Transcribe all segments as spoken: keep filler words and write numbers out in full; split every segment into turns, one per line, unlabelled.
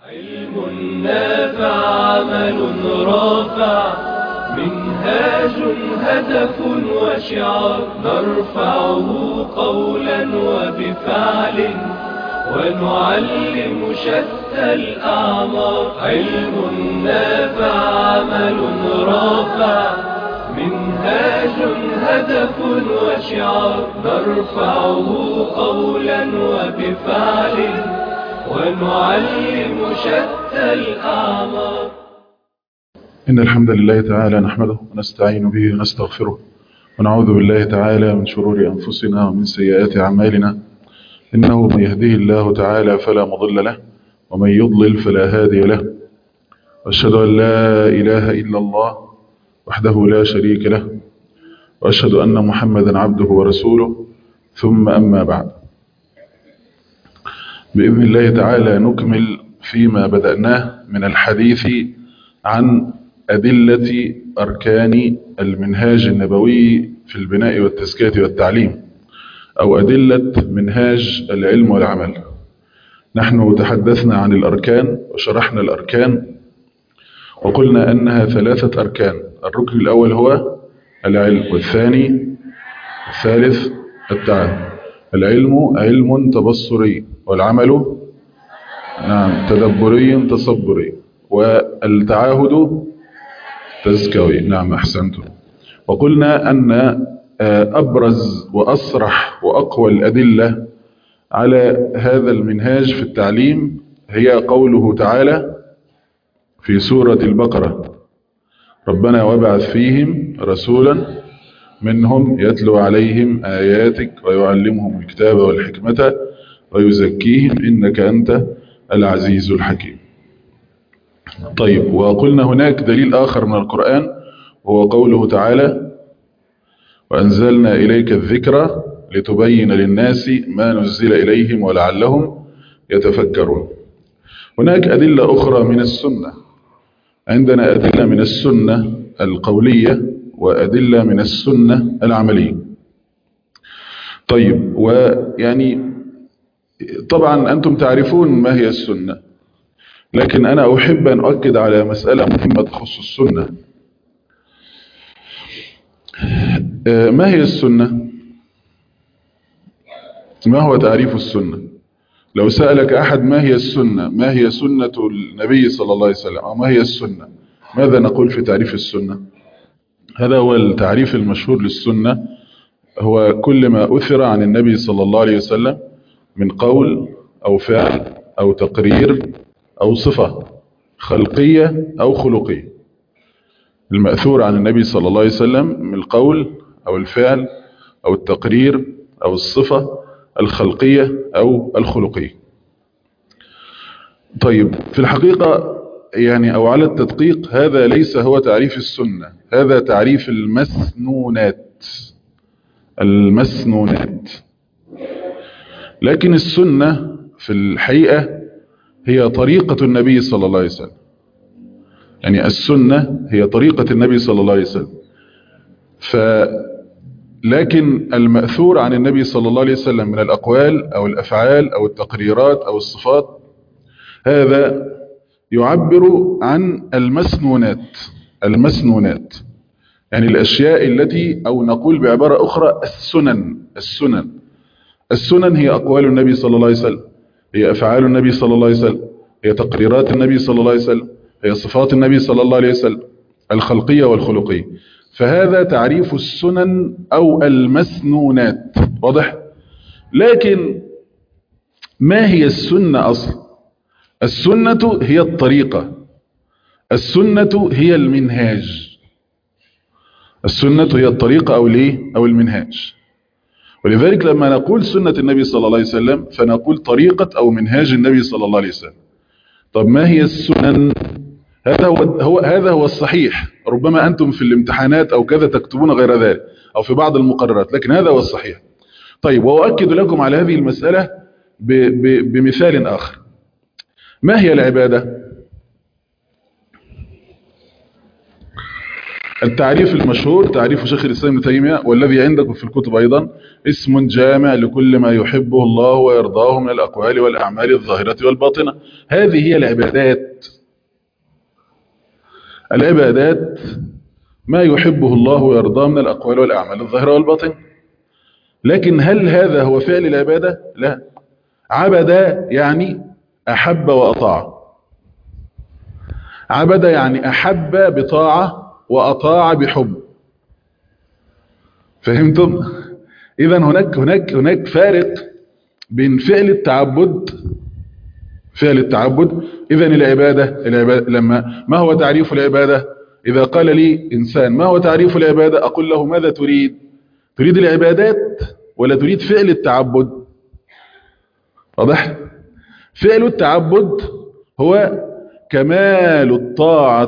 علم نافع عمل رافع منهاج هدف وشعار نرفعه قولا وبفعل ونعلم شتى الأعمار. علم نافع عمل رافع منهاج هدف وشعار نرفعه قولا وبفعل ونعلم شتى الأعمار.
إن الحمد لله تعالى نحمده ونستعين به ونستغفره ونعوذ بالله تعالى من شرور أنفسنا ومن سيئات أعمالنا. إنه من يهده الله تعالى فلا مضل له ومن يضلل فلا هادي له. وأشهد أن لا إله إلا الله وحده لا شريك له وأشهد أن محمدا عبده ورسوله. ثم أما بعد، بإذن الله تعالى نكمل فيما بدأناه من الحديث عن أدلة أركان المنهاج النبوي في البناء والتزكية والتعليم، أو أدلة منهاج العلم والعمل. نحن تحدثنا عن الأركان وشرحنا الأركان وقلنا أنها ثلاثة أركان. الركن الأول هو العلم، والثاني الثالث التعلم. العلم علم تبصري، والعمل نعم تدبري تصبري، والتعاهد تزكوي. نعم أحسنتم. وقلنا أن أبرز وأصرح وأقوى الأدلة على هذا المنهاج في التعليم هي قوله تعالى في سورة البقرة: ربنا وابعث فيهم رسولا منهم يتلو عليهم آياتك ويعلمهم الكتاب والحكمة ويزكيهم إنك أنت العزيز الحكيم. طيب، وقلنا هناك دليل آخر من القرآن وهو قوله تعالى: وأنزلنا إليك الذكر لتبين للناس ما نزل إليهم ولعلهم يتفكرون. هناك أدلة أخرى من السنة. عندنا أدلة من السنة القولية وأدلة من السنة العملية. طيب، ويعني طبعا أنتم تعرفون ما هي السنة، لكن أنا أحب أن أؤكد على مسألة مهمة تخص السنة. ما هي السنة؟ ما هو تعريف السنة؟ لو سألك أحد ما هي السنة، ما هي سنة النبي صلى الله عليه وسلم، أو ما هي السنة، ماذا نقول في تعريف السنة؟ هذا هو التعريف المشهور للسنة، هو كل ما أثر عن النبي صلى الله عليه وسلم من قول أو فعل أو تقرير أو صفة خلقية أو خلقية. المأثور عن النبي صلى الله عليه وسلم من القول أو الفعل أو التقرير أو الصفة الخلقية أو الخلقية. طيب، في الحقيقة يعني أو على التدقيق هذا ليس هو تعريف السنة، هذا تعريف المسنونات. المسنونات. لكن السنة في الحقيقة هي طريقة النبي صلى الله عليه وسلم. يعني السنة هي طريقة النبي صلى الله عليه وسلم. ف لكن المأثور عن النبي صلى الله عليه وسلم من الأقوال أو الأفعال أو التقريرات أو الصفات، هذا يعبر عن المسنونات. المسنونات يعني الأشياء التي، أو نقول بعبارة أخرى السنن. السنن السنن هي أقوال النبي صلى الله عليه وسلم، هي أفعال النبي صلى الله عليه وسلم، هي تقريرات النبي صلى الله عليه وسلم، هي صفات النبي صلى الله عليه وسلم الخلقية والخلقية. فهذا تعريف السنن أو المسنونات. واضح؟ لكن ما هي السنة أصلا؟ السنة هي الطريقة، السنة هي المنهاج. السنة هي الطريقة أو ليه أو المنهاج. ولذلك لما نقول سنة النبي صلى الله عليه وسلم فنقول طريقة أو منهاج النبي صلى الله عليه وسلم. طب ما هي السنن؟ هذا هو, هو هذا هو الصحيح. ربما أنتم في الامتحانات أو كذا تكتبون غير ذلك أو في بعض المقررات، لكن هذا هو الصحيح. طيب، وأؤكد لكم على هذه المسألة ب ب بمثال آخر. ما هي العبادة؟ التعريف المشهور تعريف شيخ الإسلام ابن تيمية والذي عندكم في الكتب أيضا: اسم جامع لكل ما يحبه الله ويرضاه من الأقوال والأعمال الظاهرة والباطنة. هذه هي العبادات. العبادات ما يحبه الله ويرضاه من الأقوال والأعمال الظاهرة والباطنة. لكن هل هذا هو فعل العبادة؟ لا. عبد يعني أحب وأطاع. عبد يعني أحب بطاعة وأطاع بحب. فهمتم؟ إذن هناك هناك هناك فارق بين فعل التعبد فعل التعبد إذن العبادة, العبادة لما ما هو تعريف العبادة؟ إذا قال لي إنسان ما هو تعريف العبادة أقول له ماذا تريد؟ تريد العبادات ولا تريد فعل التعبد؟ واضح؟ فعل التعبد هو كمال الطاعة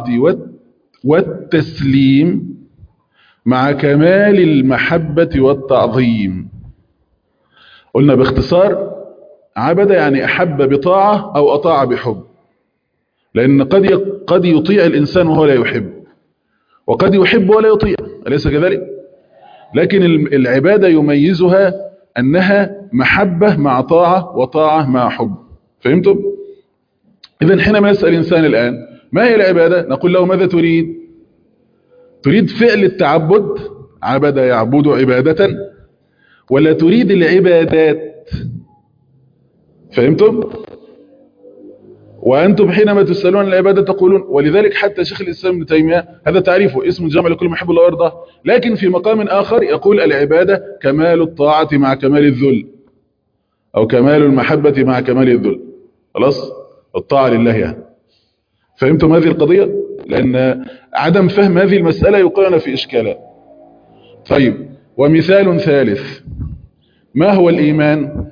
والتسليم مع كمال المحبة والتعظيم. قلنا باختصار: عبد يعني أحب بطاعة أو أطاع بحب، لأن قد قد يطيع الإنسان وهو لا يحب، وقد يحب ولا يطيع، أليس كذلك؟ لكن العبادة يميزها أنها محبة مع طاعة وطاعة مع حب. فهمتم؟ إذن حينما يسأل الإنسان الآن ما هي العبادة؟ نقول له ماذا تريد؟ تريد فعل التعبد، عبد يعبد عبادة، ولا تريد العبادات؟ فهمتم؟ وأنتم حينما تسألون عن العبادة تقولون، ولذلك حتى شيخ الإسلام ابن تيمية هذا تعريفه اسم جامع لكل ما يحب الله ويرضاه، لكن في مقام آخر يقول العبادة كمال الطاعة مع كمال الذل، أو كمال المحبة مع كمال الذل. خلاص؟ الطاعة لله يعني. فهمتم هذه القضية؟ لأن عدم فهم هذه المسألة يوقعنا في إشكالات. طيب، ومثال ثالث: ما هو الإيمان؟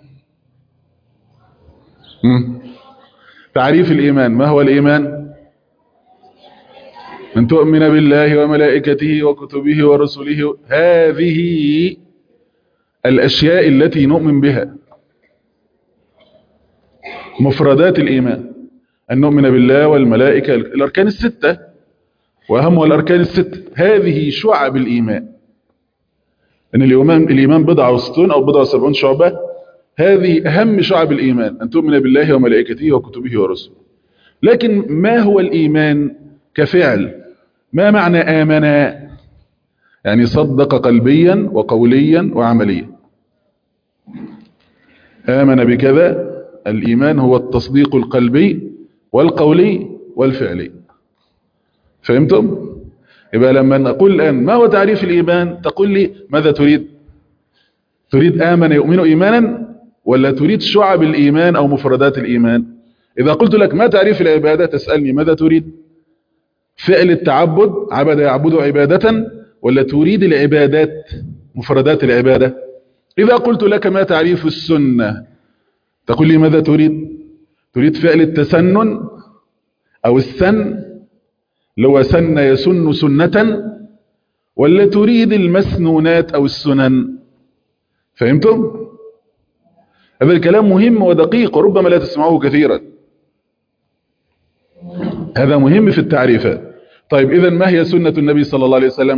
مم. تعريف الإيمان: ما هو الإيمان؟ أن تؤمن بالله وملائكته وكتبه ورسله. هذه الأشياء التي نؤمن بها، مفردات الإيمان: أن نؤمن بالله والملائكة، الأركان الستة، وأهم الأركان الستة. هذه شعب الإيمان، أن الإيمان الإيمان بضعة وستون أو بضعة وسبعون شعبة. هذه أهم شعب الإيمان: أن تؤمن بالله وملائكته وكتبه ورسله. لكن ما هو الإيمان كفعل؟ ما معنى آمن؟ يعني صدق قلبيا وقوليا وعمليا. آمن بكذا، الإيمان هو التصديق القلبي والقولي والفعلي. فهمتم؟ يبقى لما نقول الآن ما هو تعريف الإيمان تقول لي ماذا تريد؟ تريد آمن يؤمن إيمانا، ولا تريد شعب الإيمان أو مفردات الإيمان؟ إذا قلت لك ما تعريف العبادة تسألني ماذا تريد؟ فعل التعبد، عبد يعبد عبادة، ولا تريد العبادات، مفردات العبادة؟ إذا قلت لك ما تعريف السنة تقول لي ماذا تريد؟ تريد فعل التسنن أو السن، لو سن يسن سنة، ولا تريد المسنونات أو السنن؟ فهمتم؟ هذا الكلام مهم ودقيق وربما لا تسمعوه كثيرا. هذا مهم في التعريفات. طيب، إذن ما هي سنة النبي صلى الله عليه وسلم؟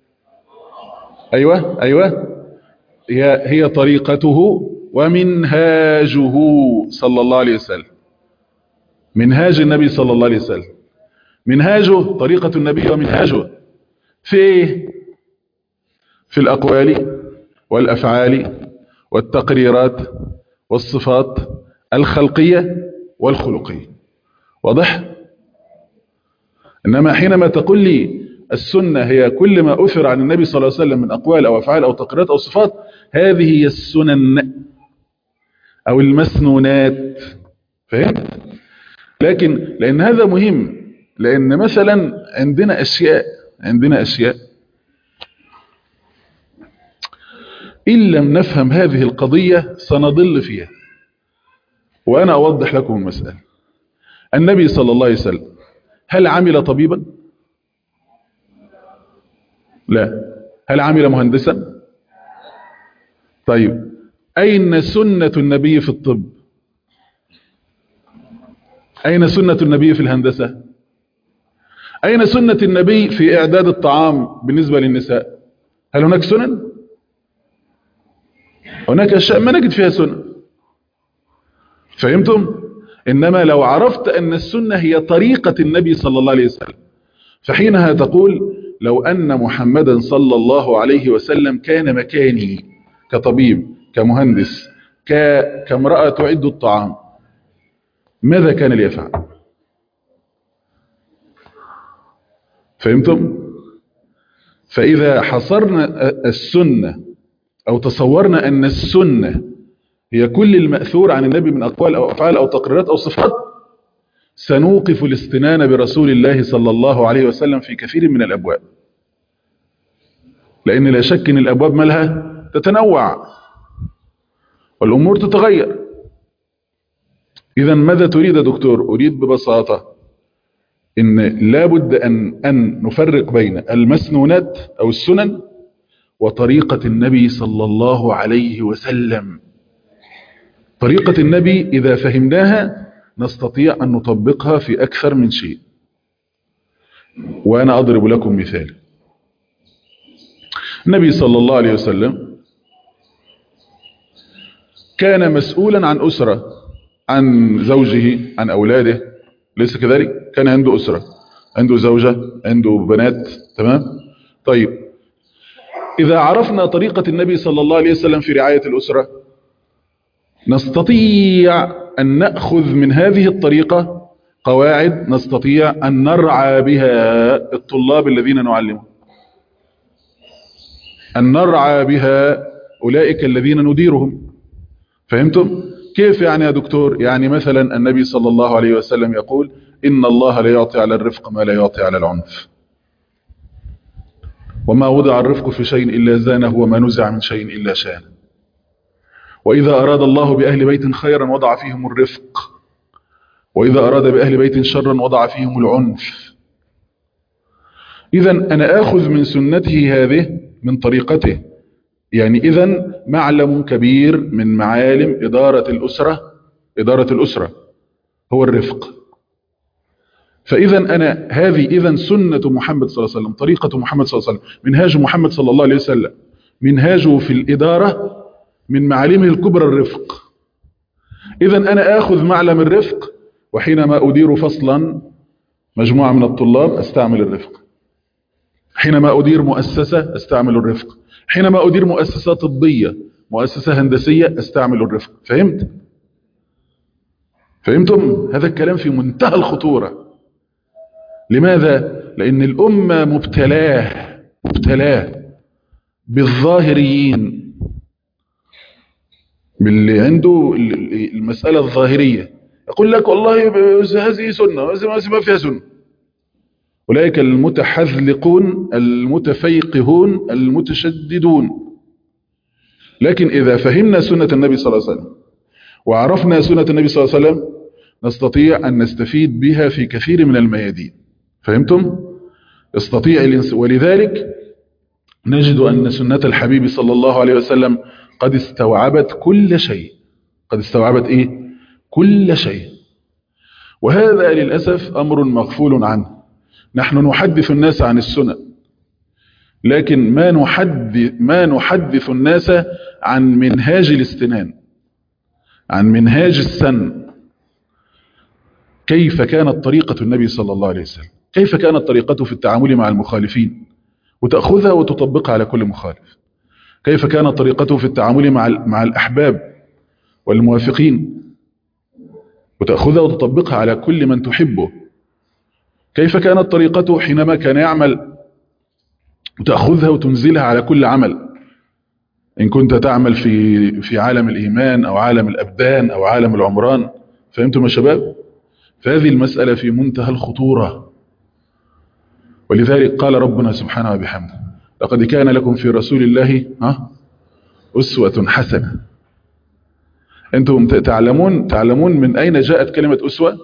أيوة أيوة هي, هي طريقته ومنهاجه صلى الله عليه وسلم. منهاج النبي صلى الله عليه وسلم، منهاجه طريقة النبي ومنهاجه في في الأقوال والأفعال والتقريرات والصفات الخلقية والخلقية. واضح؟ إنما حينما تقول لي السنة هي كل ما أثر عن النبي صلى الله عليه وسلم من أقوال أو أفعال أو تقريرات أو صفات، هذه هي السنن أو المسنونات. فهمت؟ لكن لأن هذا مهم، لأن مثلا عندنا أشياء عندنا أشياء إن لم نفهم هذه القضية سنضل فيها. وأنا أوضح لكم المسألة. النبي صلى الله عليه وسلم هل عمل طبيبا؟ لا. هل عمل مهندسا؟ طيب، أين سنة النبي في الطب؟ أين سنة النبي في الهندسة؟ أين سنة النبي في إعداد الطعام بالنسبة للنساء؟ هل هناك سنن؟ هناك أشياء ما نجد فيها سنن. فهمتم؟ إنما لو عرفت أن السنة هي طريقة النبي صلى الله عليه وسلم، فحينها تقول لو أن محمدا صلى الله عليه وسلم كان مكاني كطبيب، كمهندس، ك... كامرأة تعد الطعام، ماذا كان ليفعل؟ فهمتم؟ فإذا حصرنا السنة أو تصورنا أن السنة هي كل المأثور عن النبي من أقوال أو أفعال أو تقريرات أو صفات، سنوقف الاستنان برسول الله صلى الله عليه وسلم في كثير من الأبواب، لأن لا شك أن الأبواب مالها تتنوع والأمور تتغير. إذا ماذا تريد يا دكتور؟ أريد ببساطة إن لابد أن, أن نفرق بين المسنونات أو السنن وطريقة النبي صلى الله عليه وسلم. طريقة النبي إذا فهمناها نستطيع أن نطبقها في أكثر من شيء. وأنا أضرب لكم مثال. النبي صلى الله عليه وسلم كان مسؤولا عن أسرة، عن زوجه، عن أولاده، ليس كذلك؟ كان عنده أسرة، عنده زوجة، عنده بنات، تمام؟ طيب إذا عرفنا طريقة النبي صلى الله عليه وسلم في رعاية الأسرة، نستطيع أن نأخذ من هذه الطريقة قواعد نستطيع أن نرعى بها الطلاب الذين نعلمهم، أن نرعى بها أولئك الذين نديرهم. فهمتم؟ كيف يعني يا دكتور؟ يعني مثلا النبي صلى الله عليه وسلم يقول إن الله لا يعطي على الرفق ما لا يعطي على العنف، وما وضع الرفق في شيء إلا زانه، وما نزع من شيء إلا شانه، وإذا أراد الله بأهل بيت خيرا وضع فيهم الرفق، وإذا أراد بأهل بيت شرا وضع فيهم العنف. إذا أنا آخذ من سنته هذه، من طريقته، يعني إذا معلم كبير من معالم إدارة الأسرة، إدارة الأسرة هو الرفق. فإذا أنا هذه إذا سنة محمد صلى الله عليه وسلم، طريقة محمد صلى الله عليه وسلم، منهاج محمد صلى الله عليه وسلم، منهاجه في الإدارة من معالمه الكبرى الرفق. إذا أنا آخذ معلم الرفق، وحينما أدير فصلا مجموعة من الطلاب أستعمل الرفق، حينما أدير مؤسسة أستعمل الرفق، حينما أدير مؤسسة طبية، مؤسسة هندسية، أستعمل الرفق. فهمت؟ فهمتم؟ هذا الكلام في منتهى الخطورة. لماذا؟ لأن الأمة مبتلاه مبتلاه بالظاهريين، باللي عنده المسألة الظاهرية، يقول لك والله هذه سنة، ما فيها سنة. أولئك المتحذلقون المتفيقهون المتشددون. لكن إذا فهمنا سنة النبي صلى الله عليه وسلم وعرفنا سنة النبي صلى الله عليه وسلم، نستطيع أن نستفيد بها في كثير من الميادين. فهمتم؟ يستطيع الإنسان. ولذلك نجد أن سنة الحبيب صلى الله عليه وسلم قد استوعبت كل شيء. قد استوعبت إيه؟ كل شيء. وهذا للأسف أمر مغفول عنه. نحن نحدث الناس عن السنة، لكن ما نحدث, ما نحدث الناس عن منهاج الاستنان، عن منهاج السن. كيف كانت طريقة النبي صلى الله عليه وسلم، كيف كانت طريقته في التعامل مع المخالفين، وتأخذها وتطبقها على كل مخالف. كيف كانت طريقته في التعامل مع مع الأحباب والموافقين، وتأخذها وتطبقها على كل من تحبه. كيف كانت طريقته حينما كان يعمل، وتأخذها وتنزلها على كل عمل، إن كنت تعمل في في عالم الإيمان أو عالم الأبدان أو عالم العمران. فهمتم يا شباب؟ فهذه المسألة في منتهى الخطورة. ولذلك قال ربنا سبحانه وبحمده لقد كان لكم في رسول الله ها أسوة حسنة. أنتم تعلمون تعلمون من أين جاءت كلمة أسوة؟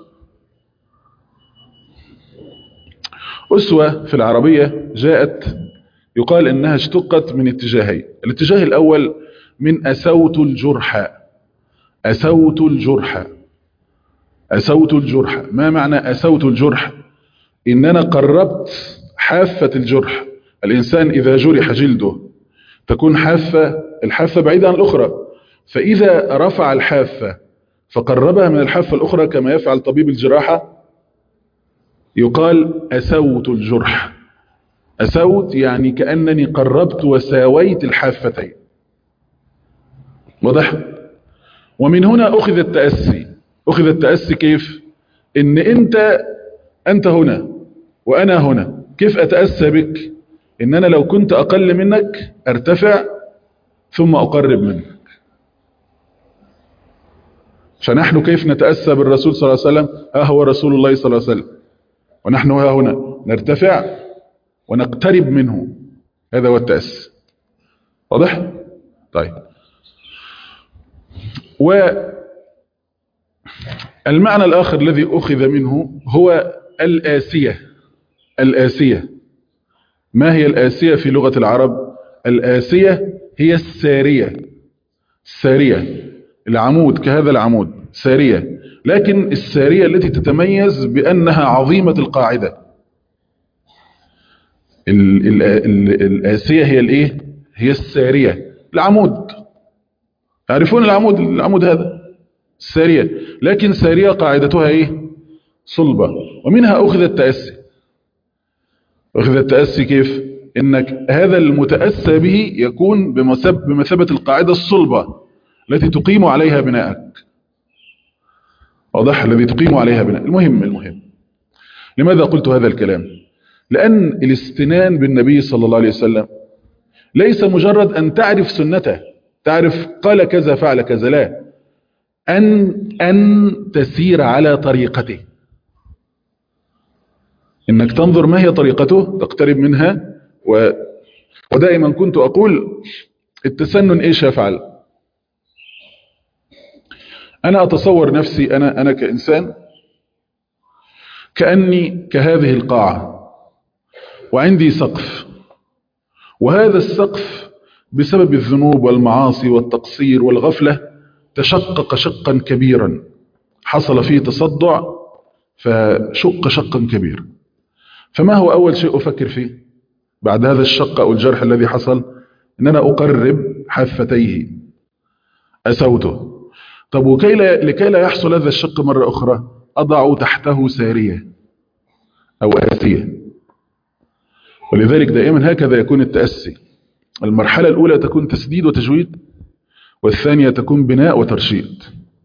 أسوة في العربية جاءت، يقال إنها اشتقت من اتجاهين. الاتجاه الأول من أسوت الجرح. أسوت الجرح أسوت الجرح ما معنى أسوت الجرح؟ إن أنا قربت حافة الجرح. الإنسان إذا جرح جلده تكون حافة، الحافة بعيدة عن الأخرى، فإذا رفع الحافة فقربها من الحافة الأخرى كما يفعل طبيب الجراحة يقال أسوت الجرح. أسوت يعني كأنني قربت وساويت الحافتين. واضح؟ ومن هنا أخذ التأسي. أخذ التأسي كيف؟ إن أنت أنت هنا وأنا هنا، كيف أتأسى بك؟ إن أنا لو كنت أقل منك أرتفع ثم أقرب منك. فنحن كيف نتأسى بالرسول صلى الله عليه وسلم؟ ها هو رسول الله صلى الله عليه وسلم ونحن ها هنا نرتفع ونقترب منه. هذا هو التأسي. واضح؟ طيب. والمعنى الآخر الذي أخذ منه هو الآسية. الآسية، ما هي الآسية في لغة العرب؟ الآسية هي السارية. السارية العمود كهذا العمود سارية، لكن السارية التي تتميز بأنها عظيمة القاعدة. ال ال ال الآسية هي الإيه؟ هي السارية، العمود. تعرفون العمود؟ العمود هذا السارية، لكن سارية قاعدتها إيه؟ صلبة. ومنها أخذ التأسي. أخذ التأسي كيف؟ إنك هذا المتأسى به يكون بمثابة القاعدة الصلبة التي تقيم عليها بناءك. واضح؟ الذي تقيم عليها بناء. المهم المهم لماذا قلت هذا الكلام؟ لأن الاستنان بالنبي صلى الله عليه وسلم ليس مجرد أن تعرف سنته، تعرف قال كذا فعل كذا، لا، أن أن تسير على طريقته. إنك تنظر ما هي طريقته، تقترب منها. و... ودائما كنت أقول التسنن إيش يفعل؟ أنا أتصور نفسي أنا أنا كإنسان كأني كهذه القاعة وعندي سقف، وهذا السقف بسبب الذنوب والمعاصي والتقصير والغفلة تشقق شقا كبيرا، حصل فيه تصدع فشق شقا كبيرا. فما هو أول شيء أفكر فيه بعد هذا الشق أو الجرح الذي حصل؟ إن أنا أقرب حافتيه، أسوته. طب وكي لا لكي لا يحصل هذا الشق مرة أخرى أضع تحته سارية أو آسية. ولذلك دائما هكذا يكون التأسي. المرحلة الأولى تكون تسديد وتجويد، والثانية تكون بناء وترشيد.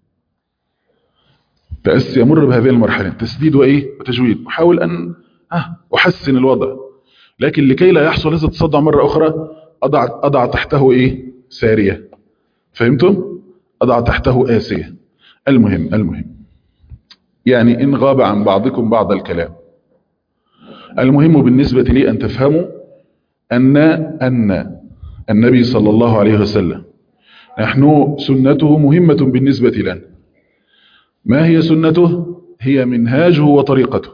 تأسي يمر بهذه المرحلة، تسديد وإيه وتجويد، أحاول أن أحسن الوضع، لكن لكي لا يحصل هذا التصدع مرة أخرى أضع, أضع تحته إيه سارية. فهمتم؟ أضع تحته آسية. المهم المهم يعني إن غاب عن بعضكم بعض الكلام، المهم بالنسبة لي أن تفهموا أن أن النبي صلى الله عليه وسلم نحن سنته مهمة بالنسبة لنا. ما هي سنته؟ هي منهاجه وطريقته.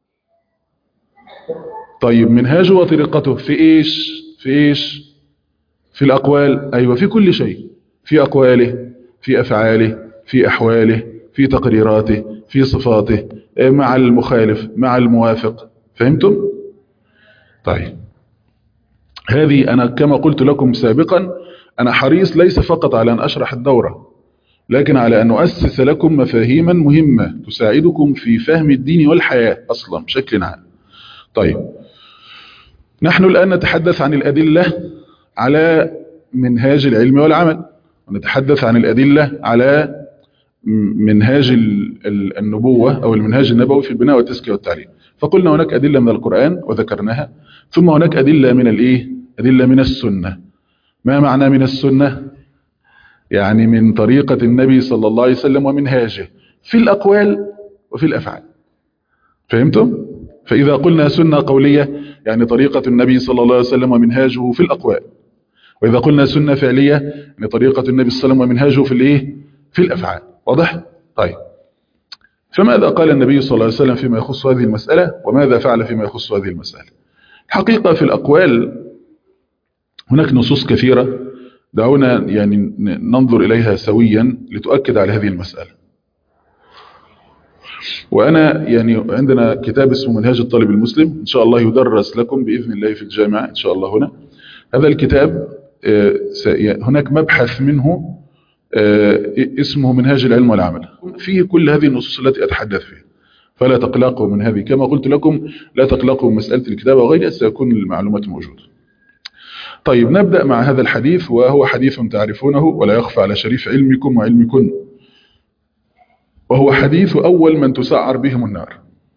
طيب منهاجه وطريقته في إيش؟ في إيش؟ في الأقوال. أيوة، في كل شيء، في أقواله، في أفعاله، في أحواله، في تقريراته، في صفاته، مع المخالف، مع الموافق. فهمتم؟ طيب، هذه أنا كما قلت لكم سابقا أنا حريص ليس فقط على أن أشرح الدورة، لكن على أن أؤسس لكم مفاهيما مهمة تساعدكم في فهم الدين والحياة أصلا بشكل عام. طيب، نحن الآن نتحدث عن الأدلة على منهاج العلم والعمل، ونتحدث عن الأدلة على منهاج النبوة أو المنهاج النبوي في البناء والتزكية والتعليم. فقلنا هناك أدلة من القرآن وذكرناها، ثم هناك أدلة من الإيه؟ أدلة من السنة. ما معنى من السنة؟ يعني من طريقة النبي صلى الله عليه وسلم ومنهاجه في الأقوال وفي الأفعال. فهمتم؟ فإذا قلنا سنة قولية يعني طريقة النبي صلى الله عليه وسلم ومنهاجه في الأقوال، وإذا قلنا سنة فعلية يعني طريقة النبي صلى الله عليه وسلم ومنهاجه في الإيه؟ في الأفعال. واضح؟ طيب، فماذا قال النبي صلى الله عليه وسلم فيما يخص هذه المسألة، وماذا فعل فيما يخص هذه المسألة؟ الحقيقة في الأقوال هناك نصوص كثيرة، دعونا يعني ننظر إليها سويا لتؤكد على هذه المسألة. وأنا يعني عندنا كتاب اسمه منهاج الطالب المسلم، إن شاء الله يدرس لكم بإذن الله في الجامعة إن شاء الله هنا. هذا الكتاب هناك مبحث منه اسمه منهاج العلم والعمل، فيه كل هذه النصوص التي أتحدث فيها، فلا تقلقوا من هذه. كما قلت لكم لا تقلقوا من مسألة الكتابة وغيرها، سيكون المعلومات موجودة. طيب نبدأ مع هذا الحديث، وهو حديث تعرفونه ولا يخفى على شريف علمكم وعلمكن، وهو حديث أول من تسعر بهم النار.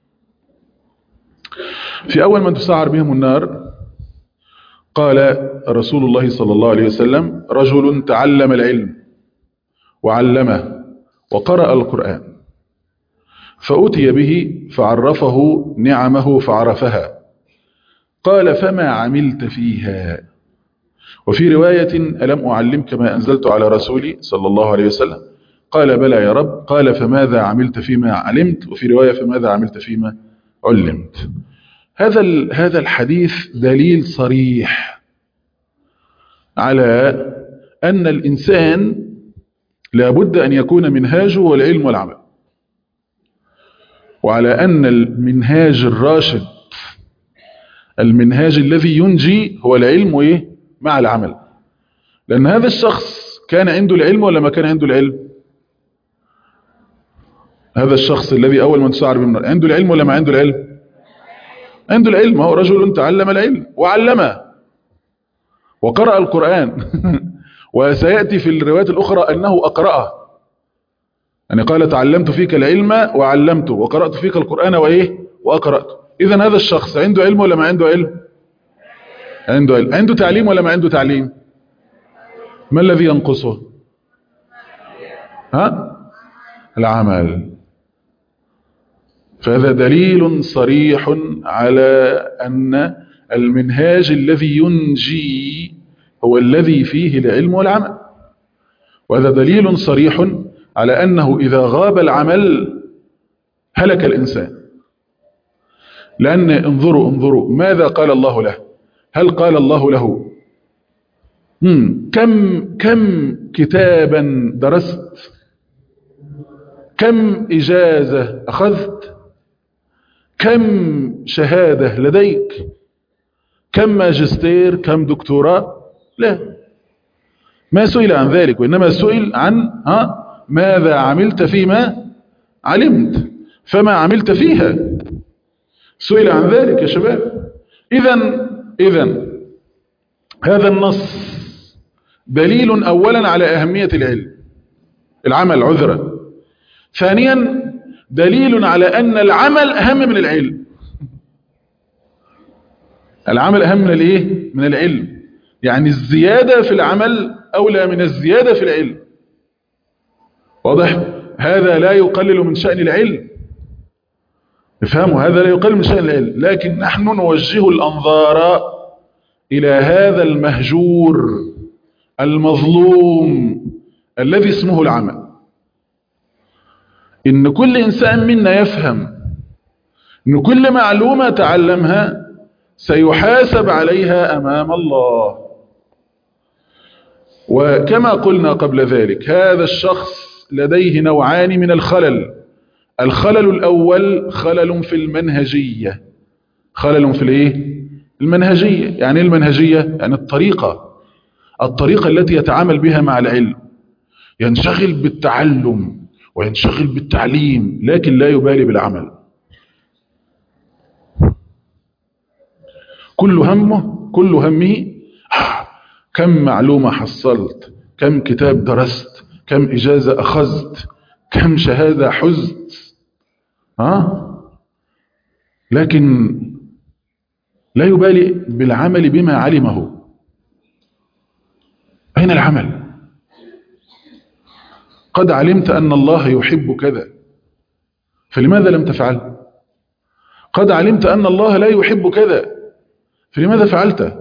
في أول من تسعر بهم النار قال رسول الله صلى الله عليه وسلم: رجل تعلم العلم وعلمه وقرأ القرآن، فأتي به فعرفه نعمه فعرفها، قال: فما عملت فيها؟ وفي رواية: ألم أعلمك ما أنزلت على رسولي صلى الله عليه وسلم؟ قال: بلى يا رب. قال: فماذا عملت فيما علمت؟ وفي رواية: فماذا عملت فيما علمت؟ هذا هذا الحديث دليل صريح على أن الإنسان لابد أن يكون منهاجه هو العلم والعمل، وعلى أن المنهاج الراشد، المنهاج الذي ينجي، هو العلم وإيه؟ مع العمل. لأن هذا الشخص كان عنده العلم ولا ما كان عنده العلم؟ هذا الشخص الذي أول من تسعر به النار عنده العلم ولا ما عنده العلم؟ عنده العلم. هو رجل تعلم العلم وعلمه وقرأ القرآن وسيأتي في الروايات الأخرى أنه أقرأه، يعني قال: تعلمت فيك العلم وعلمته وقرأت فيك القرآن وإيه؟ وأقرأته. إذن هذا الشخص عنده علم ولا ما عنده علم؟ عنده علم. عنده تعليم ولا ما عنده تعليم؟ ما الذي ينقصه؟ ها؟ العمل. فهذا دليل صريح على أن المنهاج الذي ينجي هو الذي فيه العلم والعمل، وهذا دليل صريح على أنه إذا غاب العمل هلك الإنسان. لأن انظروا انظروا ماذا قال الله له. هل قال الله له مم. كم كم كتابا درست؟ كم إجازة أخذت؟ كم شهادة لديك؟ كم ماجستير؟ كم دكتوراه؟ لا، ما سئل عن ذلك، وإنما سئل عن ها ماذا عملت فيما علمت، فما عملت فيها. سئل عن ذلك يا شباب. إذن إذن هذا النص دليل أولا على أهمية العلم العمل عذرا. ثانيا دليل على أن العمل أهم من العلم. العمل أهم من الإيه؟ من العلم. يعني الزيادة في العمل أولى من الزيادة في العلم. واضح؟ هذا لا يقلل من شأن العلم، افهموا، هذا لا يقلل من شأن العلم، لكن نحن نوجه الأنظار إلى هذا المهجور المظلوم الذي اسمه العمل. إن كل إنسان منا يفهم إن كل معلومة تعلمها سيحاسب عليها أمام الله. وكما قلنا قبل ذلك هذا الشخص لديه نوعان من الخلل. الخلل الأول خلل في المنهجية. خلل في الايه؟ المنهجية. يعني المنهجية يعني الطريقة الطريقة التي يتعامل بها مع العلم. ينشغل بالتعلم وينشغل بالتعليم لكن لا يبالي بالعمل. كل همه كل همه كم معلومة حصلت، كم كتاب درست، كم إجازة أخذت، كم شهادة حزت، ها؟ لكن لا يبالي بالعمل بما علمه. أين العمل؟ قد علمت أن الله يحب كذا فلماذا لم تفعل؟ قد علمت أن الله لا يحب كذا فلماذا فعلته؟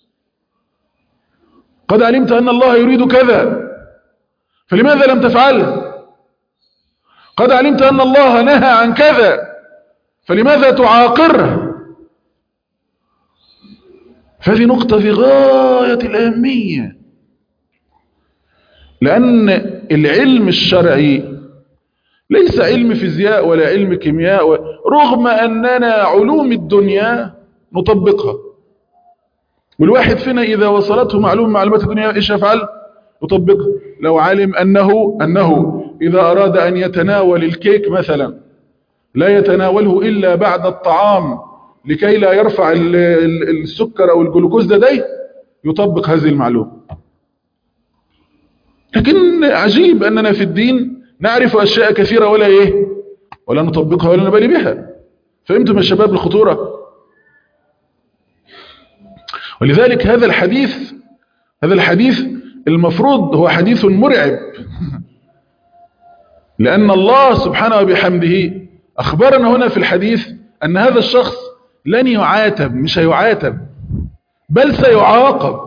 قد علمت أن الله يريد كذا فلماذا لم تفعله؟ قد علمت أن الله نهى عن كذا فلماذا تعاقره؟ فهذه نقطة في غاية الأهمية، لأن العلم الشرعي ليس علم فيزياء ولا علم كيمياء و... رغم أننا علوم الدنيا نطبقها. والواحد فينا إذا وصلته معلومة معلومات الدنيا إيش يفعل؟ يطبقها. لو علم أنه أنه إذا أراد أن يتناول الكيك مثلا لا يتناوله إلا بعد الطعام لكي لا يرفع السكر أو الجلوكوز لديه، يطبق هذه المعلومة. لكن عجيب أننا في الدين نعرف أشياء كثيرة ولا إيه ولا نطبقها ولا نبالي بها. فهمتم يا شباب الخطورة؟ ولذلك هذا الحديث هذا الحديث المفروض هو حديث مرعب، لأن الله سبحانه وبحمده أخبرنا هنا في الحديث أن هذا الشخص لن يعاتب، مش هيعاتب بل سيعاقب.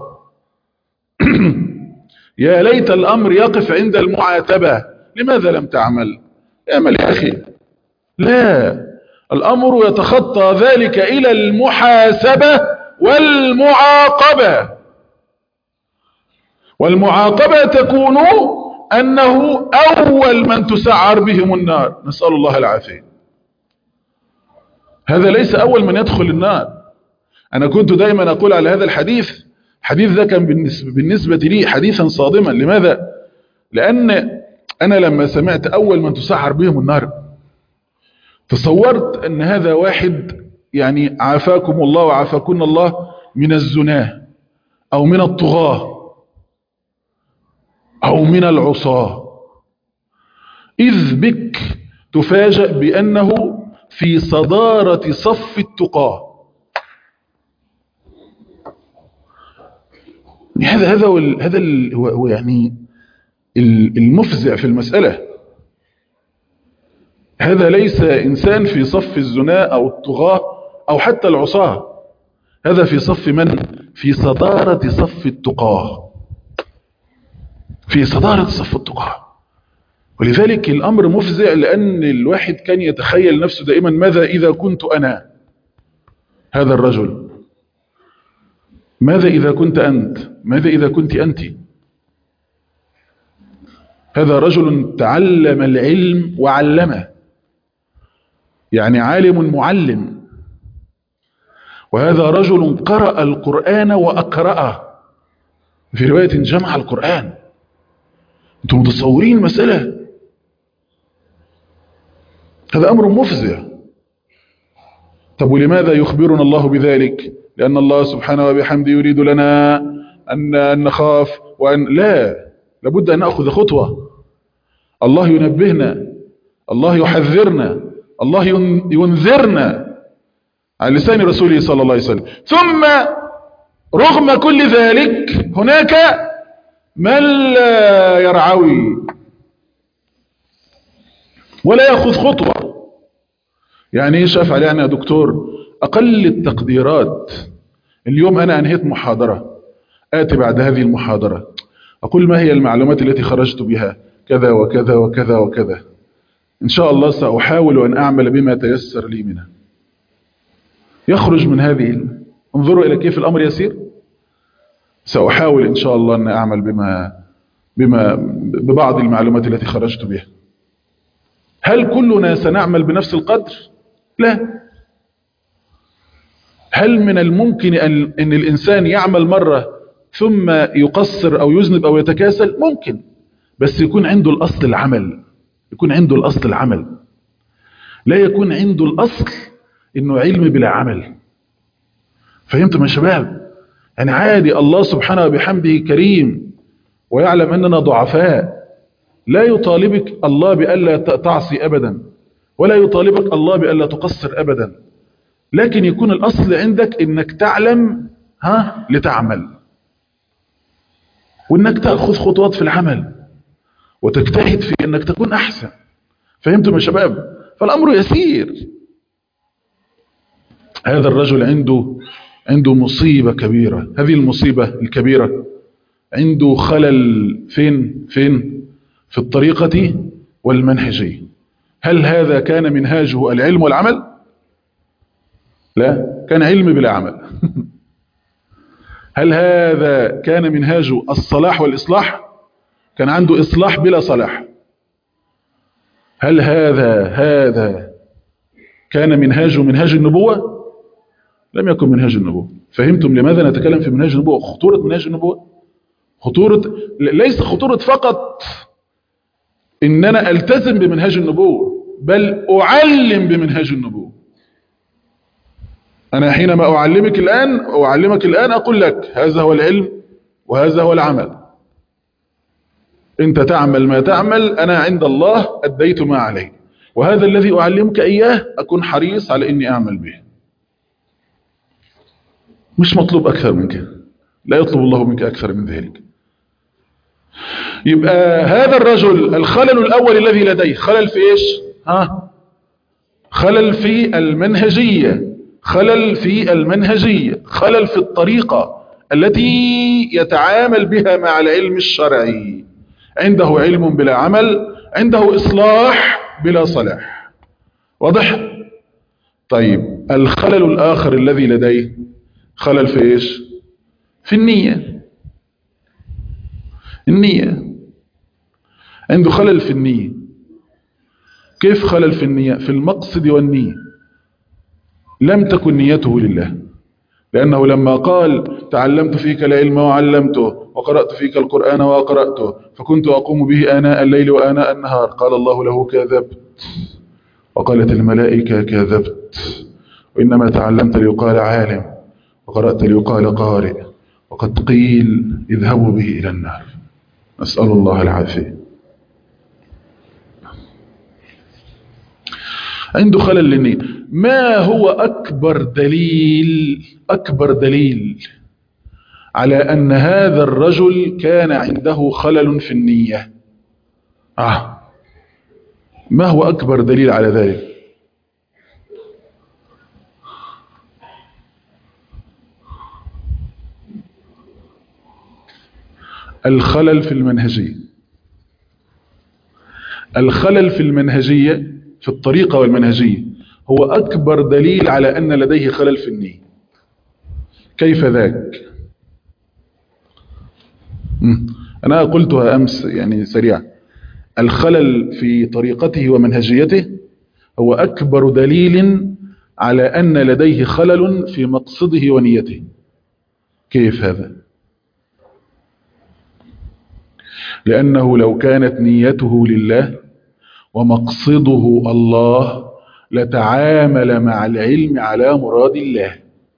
يا ليت الأمر يقف عند المعاتبة، لماذا لم تعمل؟ اعمل يا أخي. لا، الأمر يتخطى ذلك إلى المحاسبة والمعاقبة. والمعاقبة تكون أنه أول من تسعر بهم النار، نسأل الله العافية. هذا ليس أول من يدخل النار. أنا كنت دائما أقول على هذا الحديث، حديث ذا كان بالنسبة, بالنسبة لي حديثا صادما. لماذا؟ لأن أنا لما سمعت أول من تسعر بهم النار تصورت أن هذا واحد يعني عافاكم الله وعافاكم الله من الزناه أو من الطغاة أو من العصاة، إذ بك تفاجأ بأنه في صدارة صف التقاة. هذا هذا هذا هو يعني المفزع في المسألة. هذا ليس إنسان في صف الزناء أو الطغاة أو حتى العصاة، هذا في صف من؟ في صدارة صف التقاة، في صدارة صف التقاة. ولذلك الأمر مفزع، لأن الواحد كان يتخيل نفسه دائما ماذا إذا كنت أنا هذا الرجل، ماذا إذا كنت أنت، ماذا إذا كنت أنت. هذا رجل تعلم العلم وعلمه، يعني عالم معلم. وهذا رجل قرأ القرآن وأقرأه، في رواية جمع القرآن. أنتم متصورين المسألة؟ هذا أمر مفزع. طب ولماذا يخبرنا الله بذلك؟ لأن الله سبحانه وبحمده يريد لنا أن نخاف وأن لا، لابد أن نأخذ خطوة. الله ينبهنا، الله يحذرنا، الله ينذرنا على لسان رسوله صلى الله عليه وسلم. ثم رغم كل ذلك هناك من لا يرعوي ولا يأخذ خطوة. يعني ايش افعل يعني يا دكتور؟ اقل التقديرات، اليوم انا انهيت محاضرة، اتي بعد هذه المحاضرة اقول ما هي المعلومات التي خرجت بها؟ كذا وكذا وكذا وكذا. ان شاء الله ساحاول ان اعمل بما تيسر لي منه. يخرج من هذه، انظروا الى كيف الامر يسير. ساحاول ان شاء الله ان اعمل بما بما ببعض المعلومات التي خرجت بها. هل كلنا سنعمل بنفس القدر؟ لا. هل من الممكن أن, أن الإنسان يعمل مرة ثم يقصر أو يذنب أو يتكاسل؟ ممكن، بس يكون عنده الأصل العمل، يكون عنده الأصل العمل، لا يكون عنده الأصل إنه علم بلا عمل. فهمتم يا شباب؟ يعني عادي، الله سبحانه وبحمده كريم ويعلم أننا ضعفاء، لا يطالبك الله بألا تعصي أبدا، ولا يطالبك الله بألا تقصر أبدا، لكن يكون الأصل عندك إنك تعلم ها لتعمل، وإنك تأخذ خطوات في العمل وتجتهد في إنك تكون أحسن. فهمتم يا شباب؟ فالأمر يسير. هذا الرجل عنده عنده مصيبة كبيرة. هذه المصيبة الكبيرة عنده خلل فين فين في الطريقة والمنهجية. هل هذا كان منهاجه العلم والعمل؟ لا، كان علم بلا عمل. هل هذا كان منهاجه الصلاح والإصلاح؟ كان عنده إصلاح بلا صلاح. هل هذا هذا كان منهاج منهاج النبوة؟ لم يكن منهاج النبوة. فهمتم لماذا نتكلم في منهاج النبوة؟ خطورة منهاج النبوة، خطورة ليس خطورة فقط إن أنا ألتزم بمنهاج النبوة، بل أعلم بمنهاج النبوة. أنا حينما أعلمك الآن أعلمك الآن أقول لك هذا هو العلم وهذا هو العمل. أنت تعمل ما تعمل، أنا عند الله أديت ما علي، وهذا الذي أعلمك إياه أكون حريص على إني أعمل به. مش مطلوب أكثر من كده، لا يطلب الله منك أكثر من ذلك. يبقى هذا الرجل الخلل الأول الذي لديه خلل في إيش؟ ها؟ خلل في المنهجية، خلل في المنهجية، خلل في الطريقة التي يتعامل بها مع العلم الشرعي. عنده علم بلا عمل، عنده إصلاح بلا صلاح. واضح؟ طيب الخلل الآخر الذي لديه خلل في إيش؟ في النية. النية عنده خلل في النية. كيف خلل في النية؟ في المقصد والنية. لم تكن نيته لله، لأنه لما قال تعلمت فيك العلم وعلمته وقرأت فيك القرآن وقرأته فكنت أقوم به آناء الليل وآناء النهار، قال الله له كذبت، وقالت الملائكة كذبت، وإنما تعلمت ليقال عالم وقرأت ليقال قارئ، وقد قيل اذهبوا به إلى النار. نسأل الله العافية. عنده خلل للنية. ما هو أكبر دليل أكبر دليل على أن هذا الرجل كان عنده خلل في النية؟ آه. ما هو أكبر دليل على ذلك؟ الخلل في المنهجية. الخلل في المنهجية، في الطريقة والمنهجية، هو أكبر دليل على أن لديه خلل في النية. كيف ذاك؟ أنا قلتها أمس يعني سريعا. الخلل في طريقته ومنهجيته هو أكبر دليل على أن لديه خلل في مقصده ونيته. كيف هذا؟ لأنه لو كانت نيته لله ومقصده الله لتعامل مع العلم على مراد الله.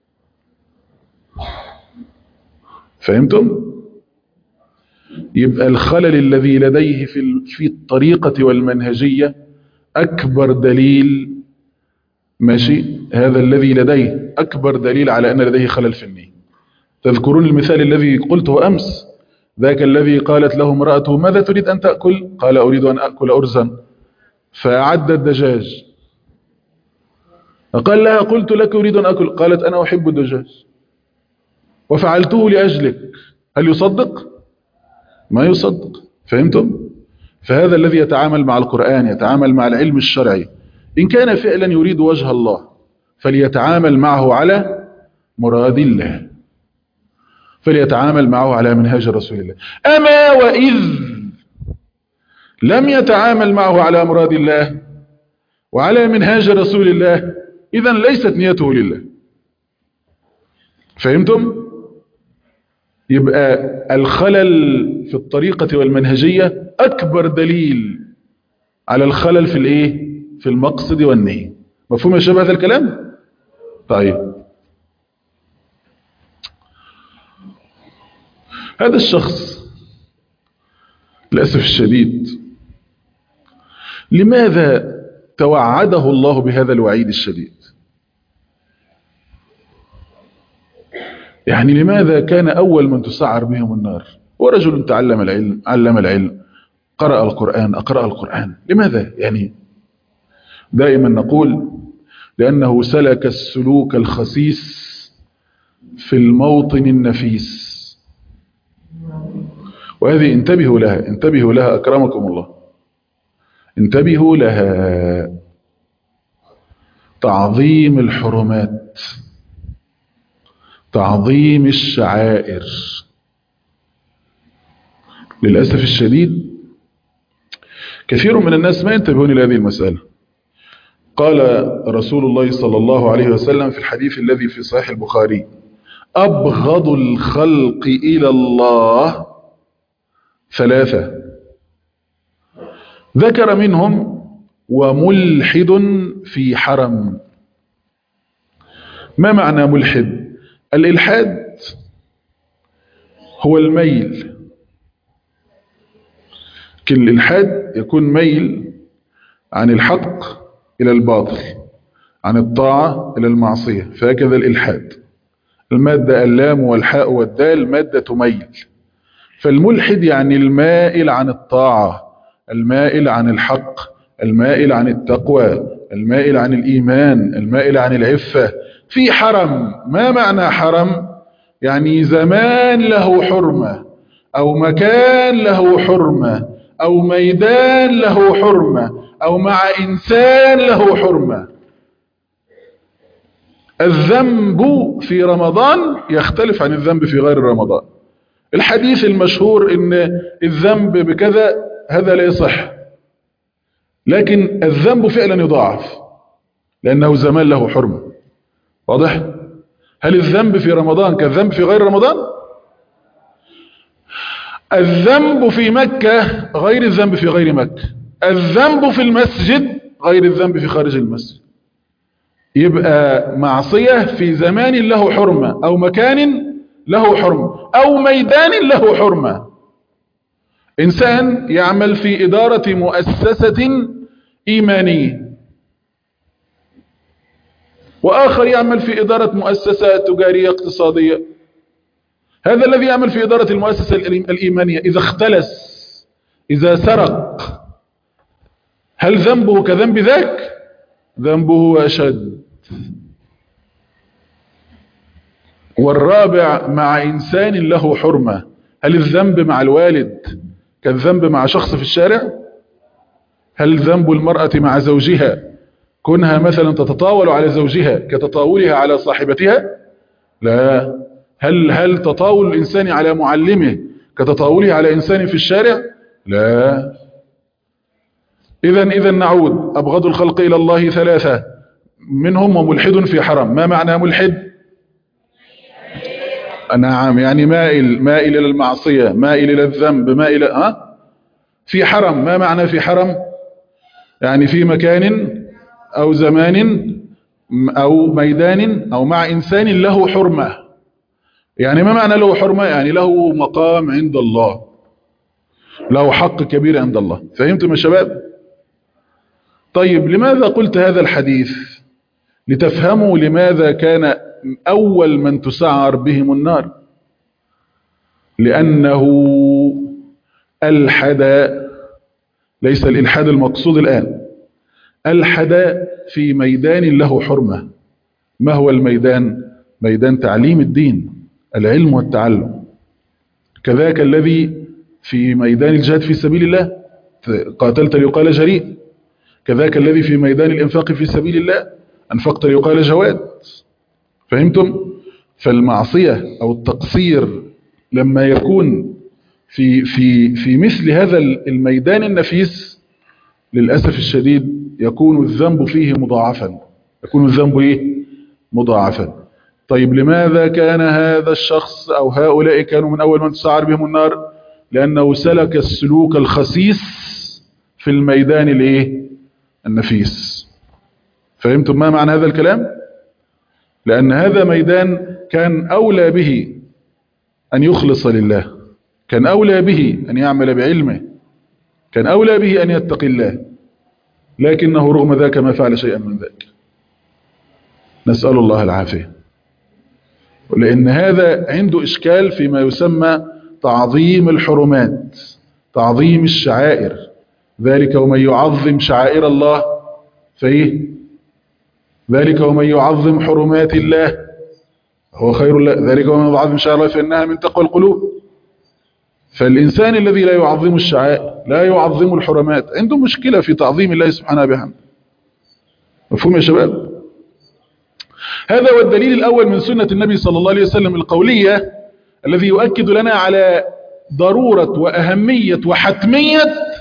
فهمتم؟ يبقى الخلل الذي لديه في في الطريقة والمنهجية أكبر دليل، ماشي، هذا الذي لديه أكبر دليل على أن لديه خلل في النية. تذكرون المثال الذي قلته أمس؟ ذاك الذي قالت له امرأته ماذا تريد أن تأكل؟ قال أريد أن أكل أرزا، فأعد الدجاج. فقال لها قلت لك أريد أن أكل، قالت أنا أحب الدجاج وفعلته لأجلك. هل يصدق؟ ما يصدق. فهمتم؟ فهذا الذي يتعامل مع القرآن يتعامل مع العلم الشرعي، إن كان فعلا يريد وجه الله فليتعامل معه على مراد الله، فليتعامل معه على منهاج رسول الله. أما وإذ لم يتعامل معه على مراد الله وعلى منهاج رسول الله، إذن ليست نيته لله. فهمتم؟ يبقى الخلل في الطريقة والمنهجية أكبر دليل على الخلل في الإيه؟ في المقصد والنية. مفهوم يا شباب هذا الكلام؟ طيب هذا الشخص للأسف الشديد لماذا توعده الله بهذا الوعيد الشديد؟ يعني لماذا كان أول من تسعر بهم النار ورجل تعلم العلم، علم العلم، قرأ القرآن، أقرأ القرآن؟ لماذا؟ يعني دائما نقول لأنه سلك السلوك الخسيس في الموطن النفيس، وهذه انتبهوا لها، انتبهوا لها أكرمكم الله، انتبهوا لها. تعظيم الحرمات، تعظيم الشعائر. للأسف الشديد كثير من الناس ما ينتبهون إلى هذه المسألة. قال رسول الله صلى الله عليه وسلم في الحديث الذي في صحيح البخاري: أبغض الخلق إلى الله ثلاثة، ذكر منهم وملحد في حرم. ما معنى ملحد؟ الإلحاد هو الميل، كل الإلحاد يكون ميل عن الحق إلى الباطل، عن الطاعة إلى المعصية، فهكذا الإلحاد. المادة اللام والحاء والدال مادة ميل، فالملحد يعني المائل عن الطاعة، المائل عن الحق، المائل عن التقوى، المائل عن الإيمان، المائل عن العفة. في حرم. ما معنى حرم؟ يعني زمان له حرمة، أو مكان له حرمة، أو ميدان له حرمة، أو مع إنسان له حرمة. الذنب في رمضان يختلف عن الذنب في غير رمضان. الحديث المشهور إن الذنب بكذا هذا لا يصح، لكن الذنب فعلا يضاعف لأنه زمان له حرمة. واضح؟ هل الذنب في رمضان كالذنب في غير رمضان؟ الذنب في مكة غير الذنب في غير مكة، الذنب في المسجد غير الذنب في خارج المسجد. يبقى معصية في زمان له حرمة، أو مكان له حرمة، أو ميدان له حرمة. إنسان يعمل في إدارة مؤسسة إيمانية، وآخر يعمل في إدارة مؤسسة تجارية اقتصادية. هذا الذي يعمل في إدارة المؤسسة الإيمانية إذا اختلس، إذا سرق، هل ذنبه كذنب ذاك؟ ذنبه أشد. والرابع مع إنسان له حرمة. هل الذنب مع الوالد كالذنب مع شخص في الشارع؟ هل ذنب المرأة مع زوجها كونها مثلا تتطاول على زوجها كتطاولها على صاحبتها؟ لا. هل هل تطاول الإنسان على معلمه كتطاوله على إنسان في الشارع؟ لا. إذن إذن نعود: أبغض الخلق إلى الله ثلاثة، منهم وملحد في حرم. ما معنى ملحد؟ نعم، يعني مائل مائل إلى المعصية، مائل إلى الذنب، مائل ها في حرم. ما معنى في حرم؟ يعني في مكان أو زمان أو ميدان أو مع إنسان له حرمة. يعني ما معنى له حرمة؟ يعني له مقام عند الله، له حق كبير عند الله. فهمتم يا شباب؟ طيب، لماذا قلت هذا الحديث؟ لتفهموا لماذا كان أول من تسعر بهم النار، لأنه ألحد، ليس الإلحاد المقصود الآن، ألحد في ميدان له حرمة. ما هو الميدان؟ ميدان تعليم الدين، العلم والتعلم. كذاك الذي في ميدان الجهاد في سبيل الله، قاتلت ليقال جريء. كذاك الذي في ميدان الإنفاق في سبيل الله، أنفقت ليقال جواد. فهمتم؟ فالمعصية أو التقصير لما يكون في في في مثل هذا الميدان النفيس، للأسف الشديد يكون الذنب فيه مضاعفا، يكون الذنب إيه؟ مضاعفا. طيب، لماذا كان هذا الشخص أو هؤلاء كانوا من أول من تسعر بهم النار؟ لأنه سلك السلوك الخسيس في الميدان الإيه؟ النفيس. فهمتم ما معنى هذا الكلام؟ لأن هذا ميدان كان أولى به أن يخلص لله، كان أولى به أن يعمل بعلمه، كان أولى به أن يتقي الله، لكنه رغم ذاك ما فعل شيئا من ذاك. نسأل الله العافية. لأن هذا عنده إشكال فيما يسمى تعظيم الحرمات، تعظيم الشعائر. ذلك ومن يعظم شعائر الله فإيه؟ ذلك ومن يعظم حرمات الله هو خير له، ذلك ومن يعظم شعائر الله فإنها من تقوى القلوب. فالإنسان الذي لا يعظم الشعائر، لا يعظم الحرمات، عنده مشكلة في تعظيم الله سبحانه وبحمده. مفهوم يا شباب؟ هذا هو الدليل الأول من سنة النبي صلى الله عليه وسلم القولية، الذي يؤكد لنا على ضرورة وأهمية وحتمية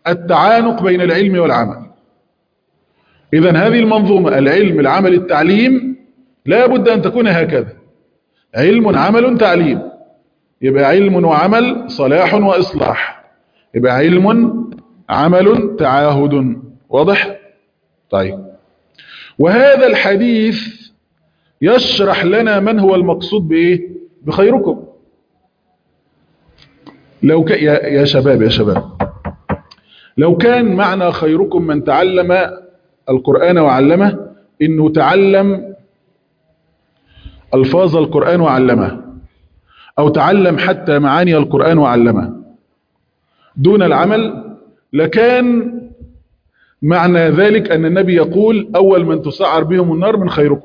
التعانق بين العلم والعمل. إذن هذه المنظومة العلم العمل التعليم لا بد أن تكون هكذا، علم عمل تعليم، يبقى علم وعمل صلاح وإصلاح، يبقى علم عمل تعاهد. واضح؟ طيب، وهذا الحديث يشرح لنا من هو المقصود بإيه؟ بخيركم. لو ك... يا... يا شباب يا شباب لو كان معنى خيركم من تعلم القرآن وعلمه إنه تعلم ألفاظ القرآن وعلمه، أو تعلم حتى معاني القرآن وعلمه دون العمل، لكان معنى ذلك أن النبي يقول أول من تسعر بهم النار من خيركم.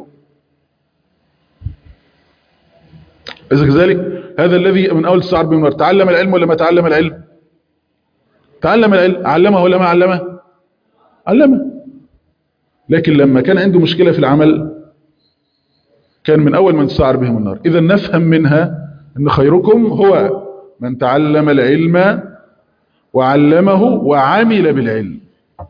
إذا كذلك هذا الذي من أول تسعر بهم النار تعلم العلم ولا ما تعلم العلم؟ تعلم العلم. علمه ولا ما علمه؟ علمه. لكن لما كان عنده مشكلة في العمل كان من أول من تسعر بهم النار. إذا نفهم منها أن خيركم هو من تعلم العلم وعلمه وعمل بالعلم،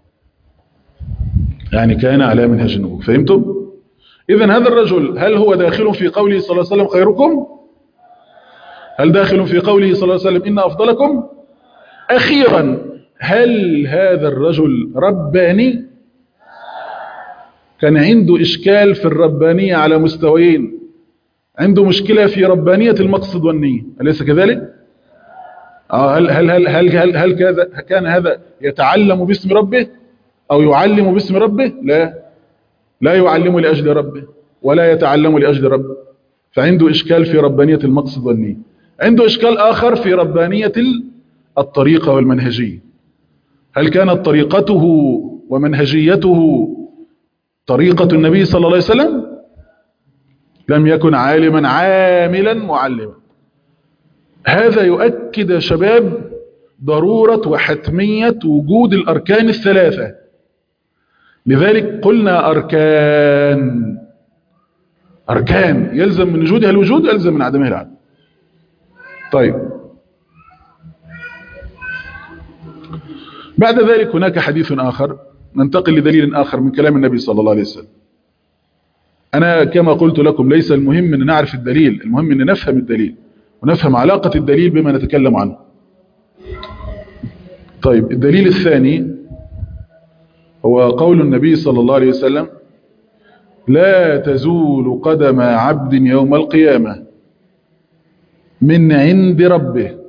يعني كان على منهج النبوة. فهمتم؟ إذن هذا الرجل هل هو داخل في قوله صلى الله عليه وسلم خيركم؟ هل داخل في قوله صلى الله عليه وسلم إن أفضلكم؟ أخيرا، هل هذا الرجل رباني؟ كان عنده إشكال في الربانية على مستويين، عنده مشكلة في ربانية المقصد والنية، أليس كذلك؟ هل, هل, هل, هل, هل, هل كذا كان هذا يتعلم باسم ربه أو يعلم باسم ربه؟ لا، لا يعلم لأجل ربه ولا يتعلم لأجل ربه، فعنده إشكال في ربانية المقصد والنية. عنده إشكال آخر في ربانية الطريقة والمنهجية. هل كانت طريقته ومنهجيته طريقة النبي صلى الله عليه وسلم؟ لم يكن عالما عاملا معلما. هذا يؤكد يا شباب ضرورة وحتمية وجود الأركان الثلاثة. لذلك قلنا أركان أركان يلزم من وجودها الوجود، يلزم من عدمها العدم. طيب، بعد ذلك هناك حديث آخر، ننتقل لدليل آخر من كلام النبي صلى الله عليه وسلم. أنا كما قلت لكم ليس المهم أن نعرف الدليل، المهم أن نفهم الدليل ونفهم علاقة الدليل بما نتكلم عنه. طيب، الدليل الثاني هو قول النبي صلى الله عليه وسلم: لا تزول قدم عبد يوم القيامة من عند ربه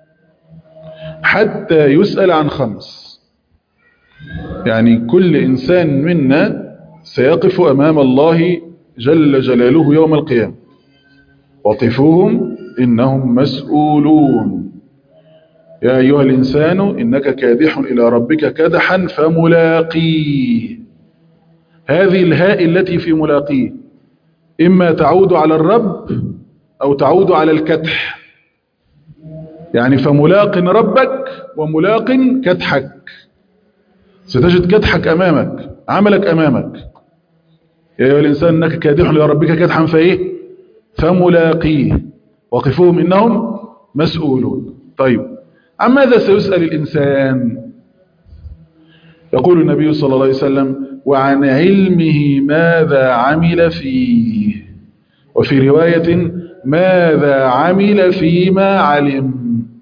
حتى يسأل عن خمس. يعني كل إنسان منا سيقف أمام الله جل جلاله يوم القيامة، وقفوهم إنهم مسؤولون. يا أيها الإنسان إنك كادح إلى ربك كدحا فملاقيه. هذه الهاء التي في ملاقيه إما تعود على الرب أو تعود على الكدح، يعني فملاق ربك وملاق كدحك. ستجد كدحك أمامك، عملك أمامك. يا أيها الإنسان إنك كادح إلى ربك كدحا فإيه؟ فملاقيه، وقفوهم إنهم مسؤولون. طيب، عن ماذا سيسأل الإنسان؟ يقول النبي صلى الله عليه وسلم: وعن علمه ماذا عمل فيه، وفي رواية ماذا عمل فيما علم.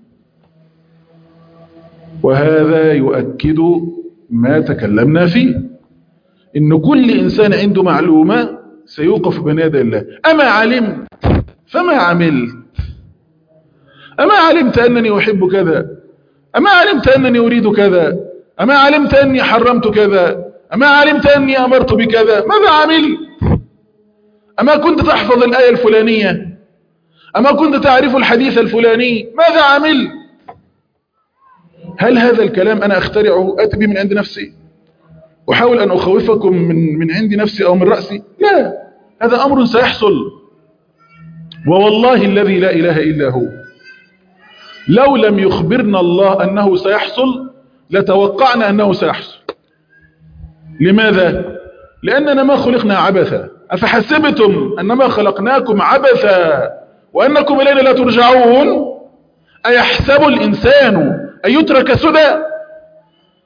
وهذا يؤكد ما تكلمنا فيه، إن كل إنسان عنده معلومة سيوقف بين يدي الله. أما علمت فما عملت؟ أما علمت أنني أحب كذا؟ أما علمت أنني أريد كذا؟ أما علمت أني حرمت كذا؟ أما علمت أني أمرت بكذا؟ ماذا عملت؟ أما كنت تحفظ الآية الفلانية؟ أما كنت تعرف الحديث الفلاني؟ ماذا عملت؟ هل هذا الكلام أنا أخترعه أتي به من عند نفسي وحاول أن أخوفكم من, من عند نفسي أو من رأسي؟ لا، هذا أمر سيحصل، ووالله الذي لا إله إلا هو لو لم يخبرنا الله أنه سيحصل لتوقعنا أنه سيحصل. لماذا؟ لأننا ما خلقنا عبثا. أفحسبتم أنما خلقناكم عبثا وأنكم إلينا لا ترجعون؟ أيحسب الإنسان أن يترك سدى؟